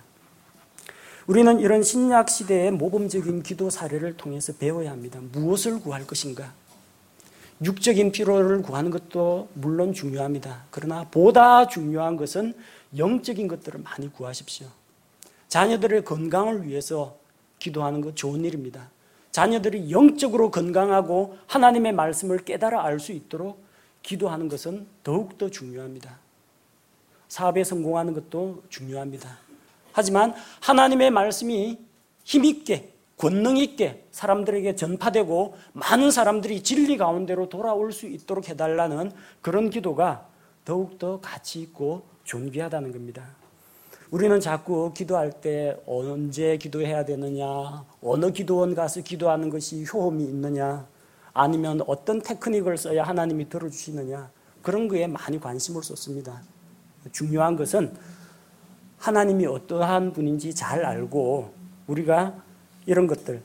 우리는 이런 신약 시대의 모범적인 기도 사례를 통해서 배워야 합니다. 무엇을 구할 것인가? 육적인 필요를 구하는 것도 물론 중요합니다. 그러나 보다 중요한 것은 영적인 것들을 많이 구하십시오. 자녀들의 건강을 위해서 기도하는 것 좋은 일입니다. 자녀들이 영적으로 건강하고 하나님의 말씀을 깨달아 알 수 있도록 기도하는 것은 더욱더 중요합니다. 사업에 성공하는 것도 중요합니다. 하지만 하나님의 말씀이 힘있게 권능 있게 사람들에게 전파되고 많은 사람들이 진리 가운데로 돌아올 수 있도록 해달라는 그런 기도가 더욱더 가치 있고 존귀하다는 겁니다. 우리는 자꾸 기도할 때 언제 기도해야 되느냐, 어느 기도원 가서 기도하는 것이 효험이 있느냐, 아니면 어떤 테크닉을 써야 하나님이 들어주시느냐, 그런 거에 많이 관심을 쏟습니다. 중요한 것은 하나님이 어떠한 분인지 잘 알고 우리가 이런 것들,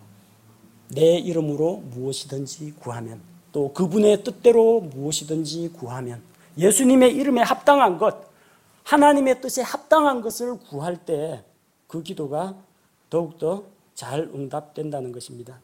내 이름으로 무엇이든지 구하면, 또 그분의 뜻대로 무엇이든지 구하면, 예수님의 이름에 합당한 것, 하나님의 뜻에 합당한 것을 구할 때 그 기도가 더욱더 잘 응답된다는 것입니다.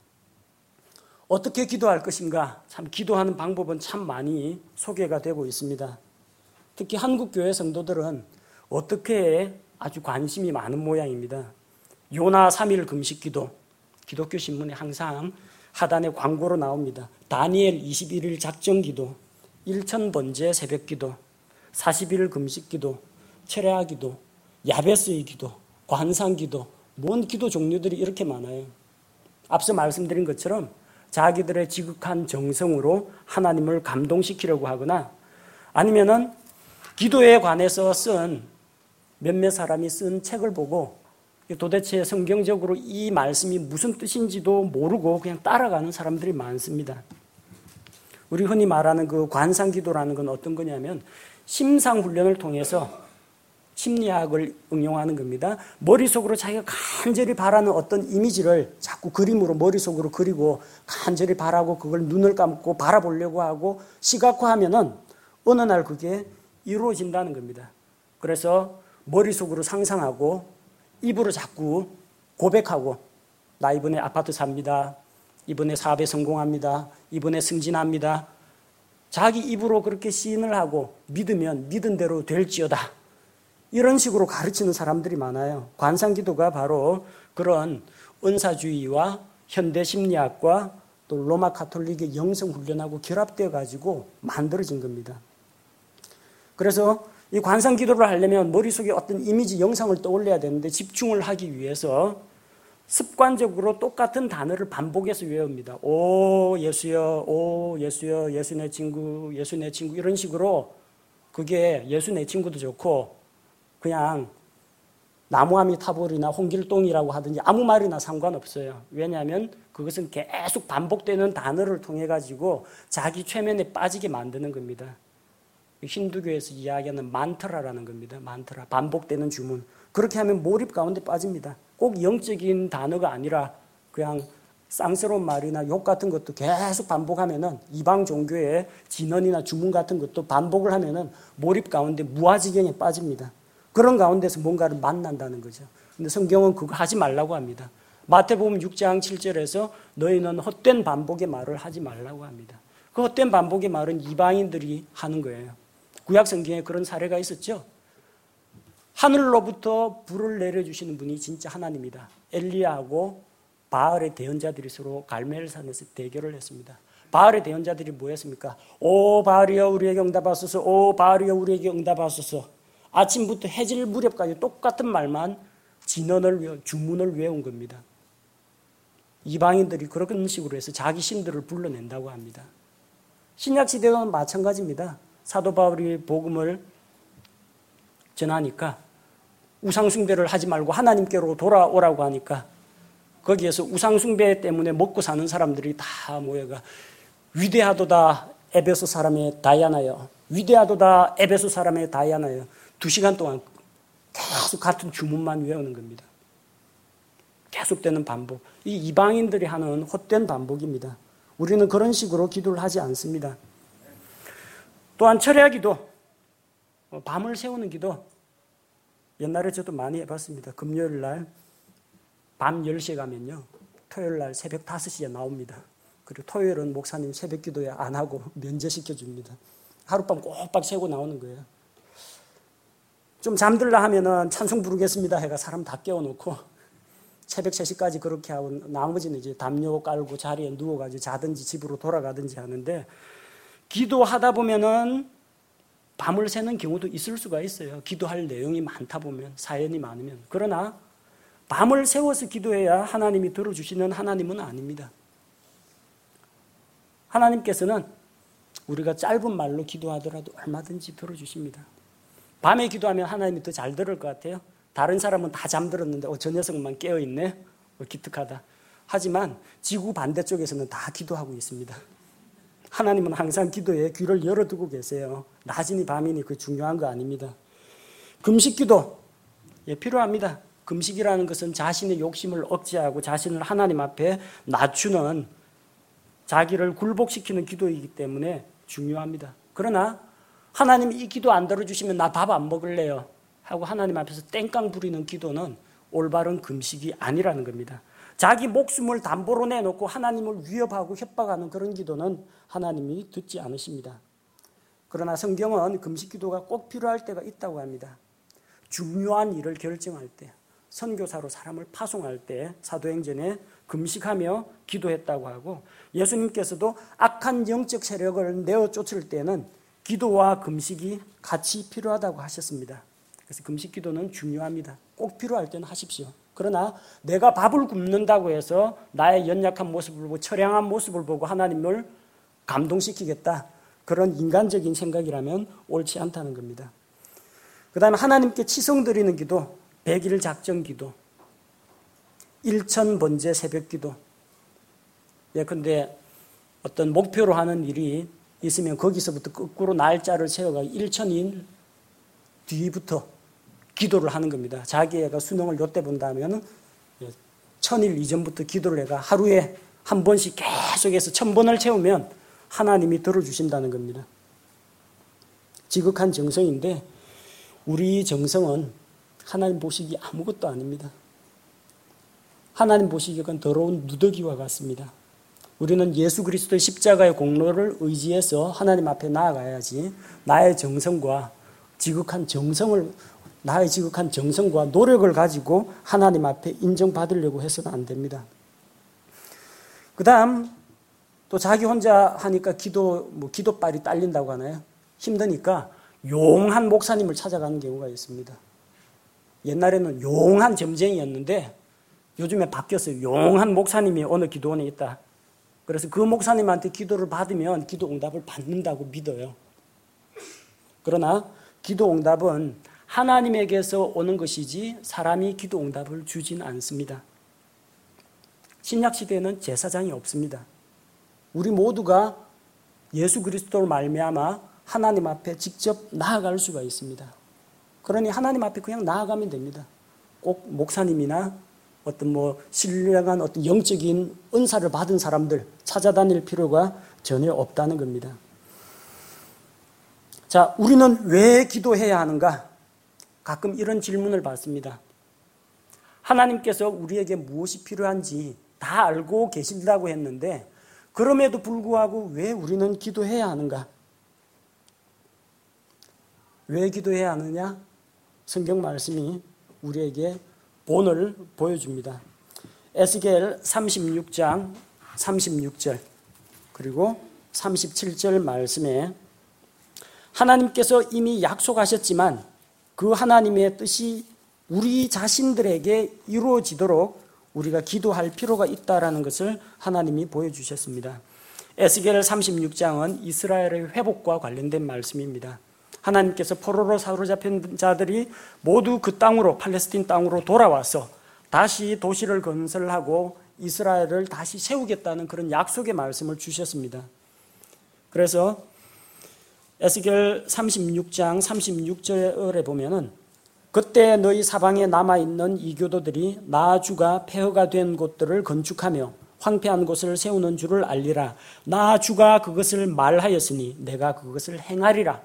어떻게 기도할 것인가? 참 기도하는 방법은 참 많이 소개가 되고 있습니다. 특히 한국교회 성도들은 어떻게 아주 관심이 많은 모양입니다. 요나 3일 금식기도, 기독교 신문에 항상 하단에 광고로 나옵니다. 다니엘 21일 작정기도, 1000번제 새벽기도, 40일 금식기도, 철야기도, 야베스의 기도, 관상기도, 뭔 기도 종류들이 이렇게 많아요. 앞서 말씀드린 것처럼 자기들의 지극한 정성으로 하나님을 감동시키려고 하거나 아니면은 기도에 관해서 쓴 몇몇 사람이 쓴 책을 보고 도대체 성경적으로 이 말씀이 무슨 뜻인지도 모르고 그냥 따라가는 사람들이 많습니다. 우리 흔히 말하는 그 관상기도라는 건 어떤 거냐면 심상훈련을 통해서 심리학을 응용하는 겁니다. 머릿속으로 자기가 간절히 바라는 어떤 이미지를 자꾸 그림으로 머릿속으로 그리고 간절히 바라고 그걸 눈을 감고 바라보려고 하고 시각화하면은 어느 날 그게 이루어진다는 겁니다. 그래서 머릿속으로 상상하고 입으로 자꾸 고백하고 나 이번에 아파트 삽니다. 이번에 사업에 성공합니다. 이번에 승진합니다. 자기 입으로 그렇게 시인을 하고 믿으면 믿은 대로 될지어다. 이런 식으로 가르치는 사람들이 많아요. 관상기도가 바로 그런 은사주의와 현대 심리학과 또 로마 가톨릭의 영성훈련하고 결합되어 가지고 만들어진 겁니다. 그래서 이 관상기도를 하려면 머릿속에 어떤 이미지, 영상을 떠올려야 되는데 집중을 하기 위해서 습관적으로 똑같은 단어를 반복해서 외웁니다. 오 예수여, 오 예수여, 예수 내 친구, 예수 내 친구 이런 식으로 그게 예수 내 친구도 좋고 그냥 나무아미타불이나 홍길동이라고 하든지 아무 말이나 상관없어요. 왜냐하면 그것은 계속 반복되는 단어를 통해 가지고 자기 최면에 빠지게 만드는 겁니다. 힌두교에서 이야기하는 만트라라는 겁니다. 만트라, 반복되는 주문. 그렇게 하면 몰입 가운데 빠집니다. 꼭 영적인 단어가 아니라 그냥 쌍스러운 말이나 욕 같은 것도 계속 반복하면은 이방 종교의 진언이나 주문 같은 것도 반복을 하면은 몰입 가운데 무아지경에 빠집니다. 그런 가운데서 뭔가를 만난다는 거죠. 근데 성경은 그거 하지 말라고 합니다. 마태복음 6장 7절에서 너희는 헛된 반복의 말을 하지 말라고 합니다. 그 헛된 반복의 말은 이방인들이 하는 거예요. 구약 성경에 그런 사례가 있었죠. 하늘로부터 불을 내려주시는 분이 진짜 하나님이다. 엘리야하고 바알의 대언자들이 서로 갈멜산에서 대결을 했습니다. 바알의 대언자들이 뭐였습니까? 오 바알이여 우리에게 응답하소서. 오 바알이여 우리에게 응답하소서. 아침부터 해질 무렵까지 똑같은 말만 주문을 외운 겁니다. 이방인들이 그런 식으로 해서 자기 신들을 불러낸다고 합니다. 신약시대와 마찬가지입니다. 사도 바울이 복음을 전하니까 우상숭배를 하지 말고 하나님께로 돌아오라고 하니까 거기에서 우상숭배 때문에 먹고 사는 사람들이 다 모여가 위대하도다 에베소 사람의 다이아나여, 위대하도다 에베소 사람의 다이아나여 2시간 동안 계속 같은 주문만 외우는 겁니다. 계속되는 반복. 이 이방인들이 하는 헛된 반복입니다. 우리는 그런 식으로 기도를 하지 않습니다. 또한 철야 기도, 밤을 새우는 기도, 옛날에 저도 많이 해봤습니다. 금요일 날 밤 10시에 가면요, 토요일 날 새벽 5시에 나옵니다. 그리고 토요일은 목사님 새벽 기도에 안 하고 면제시켜 줍니다. 하룻밤 꼬박 새고 나오는 거예요. 좀 잠들라 하면은 찬송 부르겠습니다 해가 사람 다 깨워놓고 새벽 3시까지 그렇게 하고 나머지는 이제 담요 깔고 자리에 누워가지고 자든지 집으로 돌아가든지 하는데, 기도하다 보면은 밤을 새는 경우도 있을 수가 있어요. 기도할 내용이 많다 보면, 사연이 많으면. 그러나 밤을 새워서 기도해야 하나님이 들어주시는 하나님은 아닙니다. 하나님께서는 우리가 짧은 말로 기도하더라도 얼마든지 들어주십니다. 밤에 기도하면 하나님이 더 잘 들을 것 같아요. 다른 사람은 다 잠들었는데 저 녀석만 깨어있네? 기특하다. 하지만 지구 반대쪽에서는 다 기도하고 있습니다. 하나님은 항상 기도에 귀를 열어두고 계세요. 낮이니 밤이니 그 중요한 거 아닙니다. 금식기도 필요합니다. 금식이라는 것은 자신의 욕심을 억제하고 자신을 하나님 앞에 낮추는, 자기를 굴복시키는 기도이기 때문에 중요합니다. 그러나 하나님이 이 기도 안 들어주시면 나 밥 안 먹을래요 하고 하나님 앞에서 땡깡 부리는 기도는 올바른 금식이 아니라는 겁니다. 자기 목숨을 담보로 내놓고 하나님을 위협하고 협박하는 그런 기도는 하나님이 듣지 않으십니다. 그러나 성경은 금식 기도가 꼭 필요할 때가 있다고 합니다. 중요한 일을 결정할 때, 선교사로 사람을 파송할 때 사도행전에 금식하며 기도했다고 하고, 예수님께서도 악한 영적 세력을 내어 쫓을 때는 기도와 금식이 같이 필요하다고 하셨습니다. 그래서 금식 기도는 중요합니다. 꼭 필요할 때는 하십시오. 그러나 내가 밥을 굶는다고 해서 나의 연약한 모습을 보고 처량한 모습을 보고 하나님을 감동시키겠다, 그런 인간적인 생각이라면 옳지 않다는 겁니다. 그 다음에 하나님께 치성 드리는 기도, 100일 작정 기도, 1000번제 새벽 기도. 예컨대 어떤 목표로 하는 일이 있으면 거기서부터 거꾸로 날짜를 세워가 1000일 뒤부터 기도를 하는 겁니다. 자기가 수능을 요때 본다면 1000일 이전부터 기도를 해가 하루에 한 번씩 계속해서 1000번을 채우면 하나님이 들어주신다는 겁니다. 지극한 정성인데 우리 정성은 하나님 보시기 아무것도 아닙니다. 하나님 보시기엔 더러운 누더기와 같습니다. 우리는 예수 그리스도의 십자가의 공로를 의지해서 하나님 앞에 나아가야지, 나의 지극한 정성과 노력을 가지고 하나님 앞에 인정받으려고 해서는 안 됩니다. 그 다음 또 자기 혼자 하니까 기도빨이 딸린다고 하나요? 힘드니까 용한 목사님을 찾아가는 경우가 있습니다. 옛날에는 용한 점쟁이였는데 요즘에 바뀌었어요. 용한 목사님이 어느 기도원에 있다. 그래서 그 목사님한테 기도를 받으면 기도 응답을 받는다고 믿어요. 그러나 기도 응답은 하나님에게서 오는 것이지 사람이 기도 응답을 주진 않습니다. 신약시대에는 제사장이 없습니다. 우리 모두가 예수 그리스도로 말미암아 하나님 앞에 직접 나아갈 수가 있습니다. 그러니 하나님 앞에 그냥 나아가면 됩니다. 꼭 목사님이나 어떤 신령한 어떤 영적인 은사를 받은 사람들 찾아다닐 필요가 전혀 없다는 겁니다. 자, 우리는 왜 기도해야 하는가? 가끔 이런 질문을 받습니다. 하나님께서 우리에게 무엇이 필요한지 다 알고 계신다고 했는데 그럼에도 불구하고 왜 우리는 기도해야 하는가? 왜 기도해야 하느냐? 성경 말씀이 우리에게 본을 보여줍니다. 에스겔 36장 36절 그리고 37절 말씀에 하나님께서 이미 약속하셨지만 그 하나님의 뜻이 우리 자신들에게 이루어지도록 우리가 기도할 필요가 있다라는 것을 하나님이 보여주셨습니다. 에스겔 36장은 이스라엘의 회복과 관련된 말씀입니다. 하나님께서 포로로 사로잡힌 자들이 모두 그 땅으로 팔레스틴 땅으로 돌아와서 다시 도시를 건설하고 이스라엘을 다시 세우겠다는 그런 약속의 말씀을 주셨습니다. 그래서 에스겔 36장 36절에 보면은 그때 너희 사방에 남아있는 이교도들이 나 주가 폐허가 된 곳들을 건축하며 황폐한 곳을 세우는 줄을 알리라. 나 주가 그것을 말하였으니 내가 그것을 행하리라.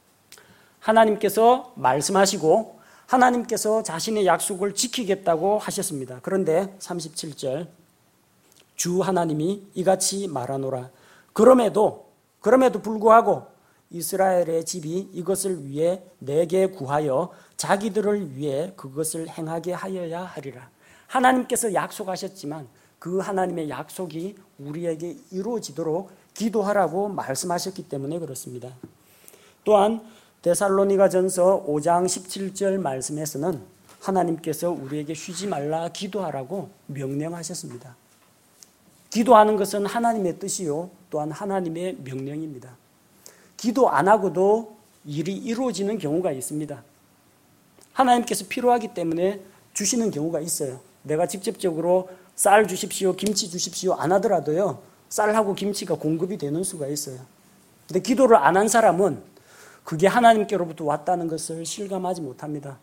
하나님께서 말씀하시고 하나님께서 자신의 약속을 지키겠다고 하셨습니다. 그런데 37절 주 하나님이 이같이 말하노라. 그럼에도 불구하고 이스라엘의 집이 이것을 위해 내게 구하여 자기들을 위해 그것을 행하게 하여야 하리라. 하나님께서 약속하셨지만 그 하나님의 약속이 우리에게 이루어지도록 기도하라고 말씀하셨기 때문에 그렇습니다. 또한 데살로니가전서 5장 17절 말씀에서는 하나님께서 우리에게 쉬지 말라 기도하라고 명령하셨습니다. 기도하는 것은 하나님의 뜻이요 또한 하나님의 명령입니다. 기도 안 하고도 일이 이루어지는 경우가 있습니다. 하나님께서 필요하기 때문에 주시는 경우가 있어요. 내가 직접적으로 쌀 주십시오, 김치 주십시오 안 하더라도요. 쌀하고 김치가 공급이 되는 수가 있어요. 근데 기도를 안 한 사람은 그게 하나님께로부터 왔다는 것을 실감하지 못합니다.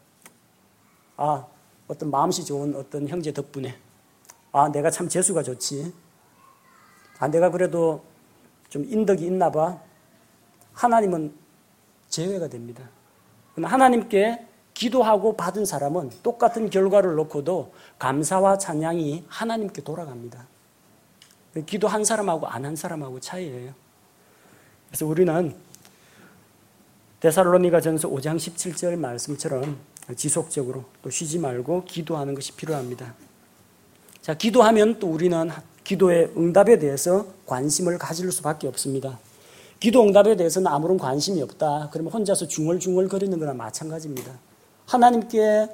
어떤 마음씨 좋은 어떤 형제 덕분에 내가 참 재수가 좋지. 내가 그래도 좀 인덕이 있나 봐. 하나님은 제외가 됩니다. 하나님께 기도하고 받은 사람은 똑같은 결과를 놓고도 감사와 찬양이 하나님께 돌아갑니다. 기도 한 사람하고 안 한 사람하고 차이예요. 그래서 우리는 데살로니가전서 5장 17절 말씀처럼 지속적으로 또 쉬지 말고 기도하는 것이 필요합니다. 자, 기도하면 또 우리는 기도의 응답에 대해서 관심을 가질 수밖에 없습니다. 기도 응답에 대해서는 아무런 관심이 없다. 그러면 혼자서 중얼중얼 거리는 거나 마찬가지입니다. 하나님께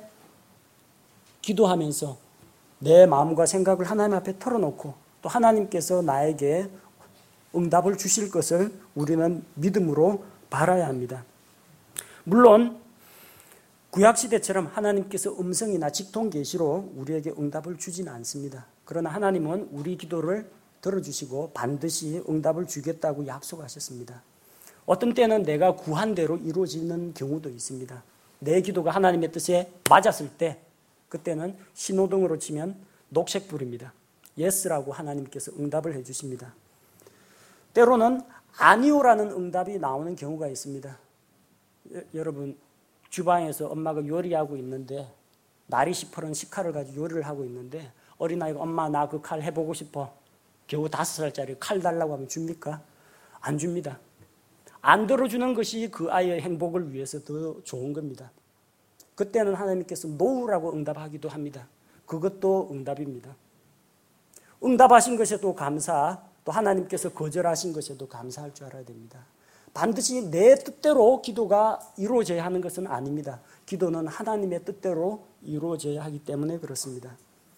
기도하면서 내 마음과 생각을 하나님 앞에 털어놓고 또 하나님께서 나에게 응답을 주실 것을 우리는 믿음으로 바라야 합니다. 물론 구약시대처럼 하나님께서 음성이나 직통계시로 우리에게 응답을 주지는 않습니다. 그러나 하나님은 우리 기도를 들어주시고 반드시 응답을 주겠다고 약속하셨습니다. 어떤 때는 내가 구한 대로 이루어지는 경우도 있습니다. 내 기도가 하나님의 뜻에 맞았을 때 그때는 신호등으로 치면 녹색불입니다. 예스라고 하나님께서 응답을 해주십니다. 때로는 아니오라는 응답이 나오는 경우가 있습니다. 여러분 주방에서 엄마가 요리하고 있는데 날이 시퍼런 식칼을 가지고 요리를 하고 있는데 어린아이가 엄마 나 그 칼 해보고 싶어. 겨우 5살짜리 칼 달라고 하면 줍니까? 안 줍니다. 안 들어주는 것이 그 아이의 행복을 위해서 더 좋은 겁니다. 그때는 하나님께서 노우라고 응답하기도 합니다. 그것도 응답입니다. 응답하신 것에도 감사, 또 하나님께서 거절하신 것에도 감사할 줄 알아야 됩니다. 반드시 내 뜻대로 기도가 이루어져야 하는 것은 아닙니다. 기도는 하나님의 뜻대로 이루어져야 하기 때문에 그렇습니다.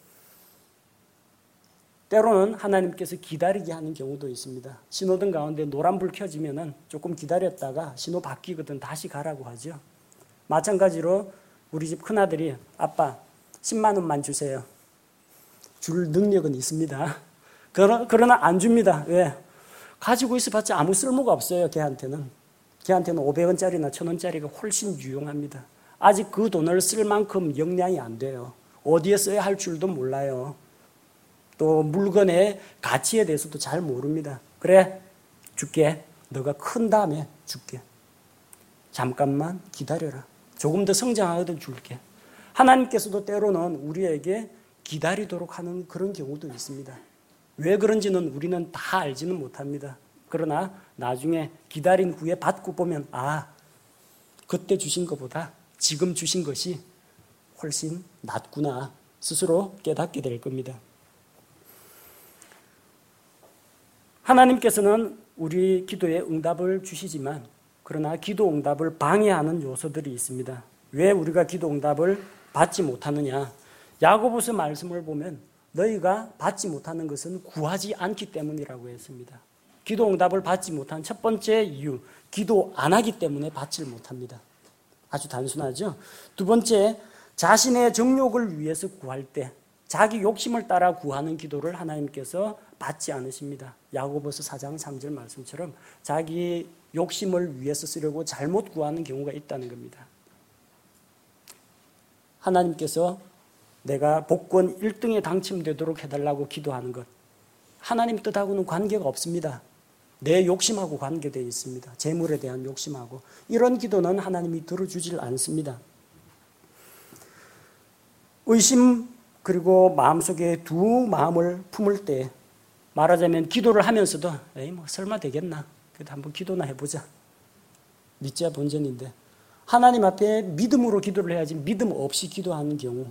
때로는 하나님께서 기다리게 하는 경우도 있습니다. 신호등 가운데 노란불 켜지면은 조금 기다렸다가 신호 바뀌거든 다시 가라고 하죠. 마찬가지로 우리 집 큰아들이 아빠 10만 원만 주세요. 줄 능력은 있습니다. 그러나 안 줍니다. 왜? 가지고 있어봤자 아무 쓸모가 없어요. 걔한테는 500원짜리나 1000원짜리가 훨씬 유용합니다. 아직 그 돈을 쓸 만큼 역량이 안 돼요. 어디에 써야 할 줄도 몰라요. 또 물건의 가치에 대해서도 잘 모릅니다. 그래, 줄게. 너가 큰 다음에 줄게. 잠깐만 기다려라. 조금 더 성장하거든 줄게. 하나님께서도 때로는 우리에게 기다리도록 하는 그런 경우도 있습니다. 왜 그런지는 우리는 다 알지는 못합니다. 그러나 나중에 기다린 후에 받고 보면 그때 주신 것보다 지금 주신 것이 훨씬 낫구나 스스로 깨닫게 될 겁니다. 하나님께서는 우리 기도에 응답을 주시지만 그러나 기도 응답을 방해하는 요소들이 있습니다. 왜 우리가 기도 응답을 받지 못하느냐? 야고보서 말씀을 보면 너희가 받지 못하는 것은 구하지 않기 때문이라고 했습니다. 기도 응답을 받지 못한 첫 번째 이유, 기도 안 하기 때문에 받지 못합니다. 아주 단순하죠. 두 번째, 자신의 정욕을 위해서 구할 때 자기 욕심을 따라 구하는 기도를 하나님께서 받지 않으십니다. 야고보서 4장 3절 말씀처럼 자기 욕심을 위해서 쓰려고 잘못 구하는 경우가 있다는 겁니다. 하나님께서 내가 복권 1등에 당첨되도록 해달라고 기도하는 것, 하나님 뜻하고는 관계가 없습니다. 내 욕심하고 관계되어 있습니다. 재물에 대한 욕심하고. 이런 기도는 하나님이 들어주질 않습니다. 의심 그리고 마음속에 두 마음을 품을 때 말하자면 기도를 하면서도 설마 되겠나? 그래도 한번 기도나 해보자. 믿자 본전인데 하나님 앞에 믿음으로 기도를 해야지 믿음 없이 기도하는 경우,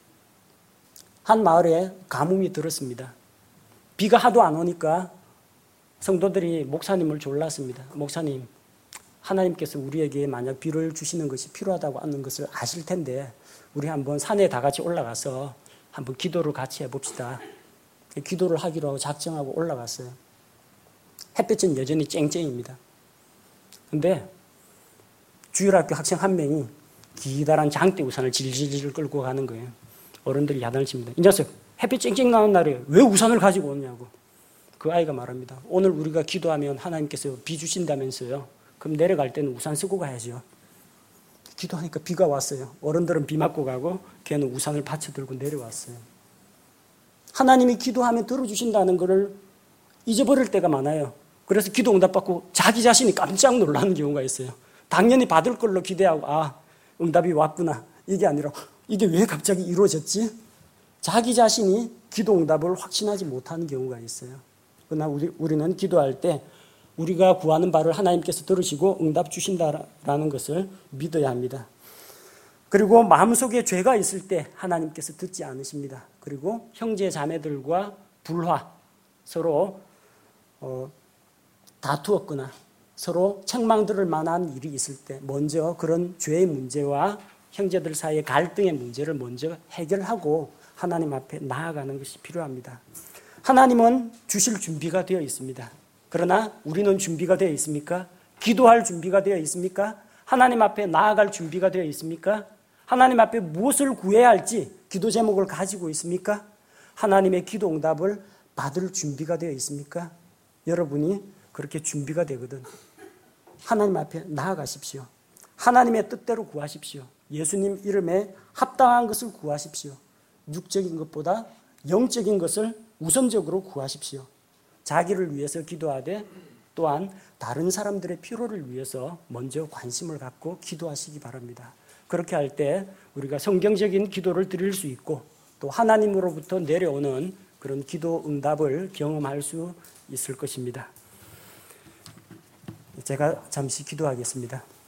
한 마을에 가뭄이 들었습니다. 비가 하도 안 오니까 성도들이 목사님을 졸랐습니다. 목사님, 하나님께서 우리에게 만약 비를 주시는 것이 필요하다고 하는 것을 아실 텐데 우리 한번 산에 다 같이 올라가서 한번 기도를 같이 해봅시다. 기도를 하기로 하고 작정하고 올라갔어요. 햇볕은 여전히 쨍쨍입니다. 근데 주일학교 학생 한 명이 기다란 장대 우산을 질질 끌고 가는 거예요. 어른들이 야단을 칩니다. 이 녀석, 햇빛 쨍쨍 나는 날에 왜 우산을 가지고 오냐고. 그 아이가 말합니다. 오늘 우리가 기도하면 하나님께서 비 주신다면서요. 그럼 내려갈 때는 우산 쓰고 가야죠. 기도하니까 비가 왔어요. 어른들은 비 맞고 가고 걔는 우산을 받쳐 들고 내려왔어요. 하나님이 기도하면 들어주신다는 것을 잊어버릴 때가 많아요. 그래서 기도 응답받고 자기 자신이 깜짝 놀라는 경우가 있어요. 당연히 받을 걸로 기대하고 응답이 왔구나. 이게 아니라 이게 왜 갑자기 이루어졌지? 자기 자신이 기도 응답을 확신하지 못하는 경우가 있어요. 그러나 우리는 기도할 때 우리가 구하는 바를 하나님께서 들으시고 응답 주신다라는 것을 믿어야 합니다. 그리고 마음속에 죄가 있을 때 하나님께서 듣지 않으십니다. 그리고 형제 자매들과 불화, 서로 다투었거나 서로 책망 들을 만한 일이 있을 때 먼저 그런 죄의 문제와 형제들 사이의 갈등의 문제를 먼저 해결하고 하나님 앞에 나아가는 것이 필요합니다. 하나님은 주실 준비가 되어 있습니다. 그러나 우리는 준비가 되어 있습니까? 기도할 준비가 되어 있습니까? 하나님 앞에 나아갈 준비가 되어 있습니까? 하나님 앞에 무엇을 구해야 할지 기도 제목을 가지고 있습니까? 하나님의 기도 응답을 받을 준비가 되어 있습니까? 여러분이 그렇게 준비가 되거든 하나님 앞에 나아가십시오. 하나님의 뜻대로 구하십시오. 예수님 이름에 합당한 것을 구하십시오. 육적인 것보다 영적인 것을 우선적으로 구하십시오. 자기를 위해서 기도하되 또한 다른 사람들의 필요를 위해서 먼저 관심을 갖고 기도하시기 바랍니다. 그렇게 할 때 우리가 성경적인 기도를 드릴 수 있고 또 하나님으로부터 내려오는 그런 기도 응답을 경험할 수 있을 것입니다. 제가 잠시 기도하겠습니다.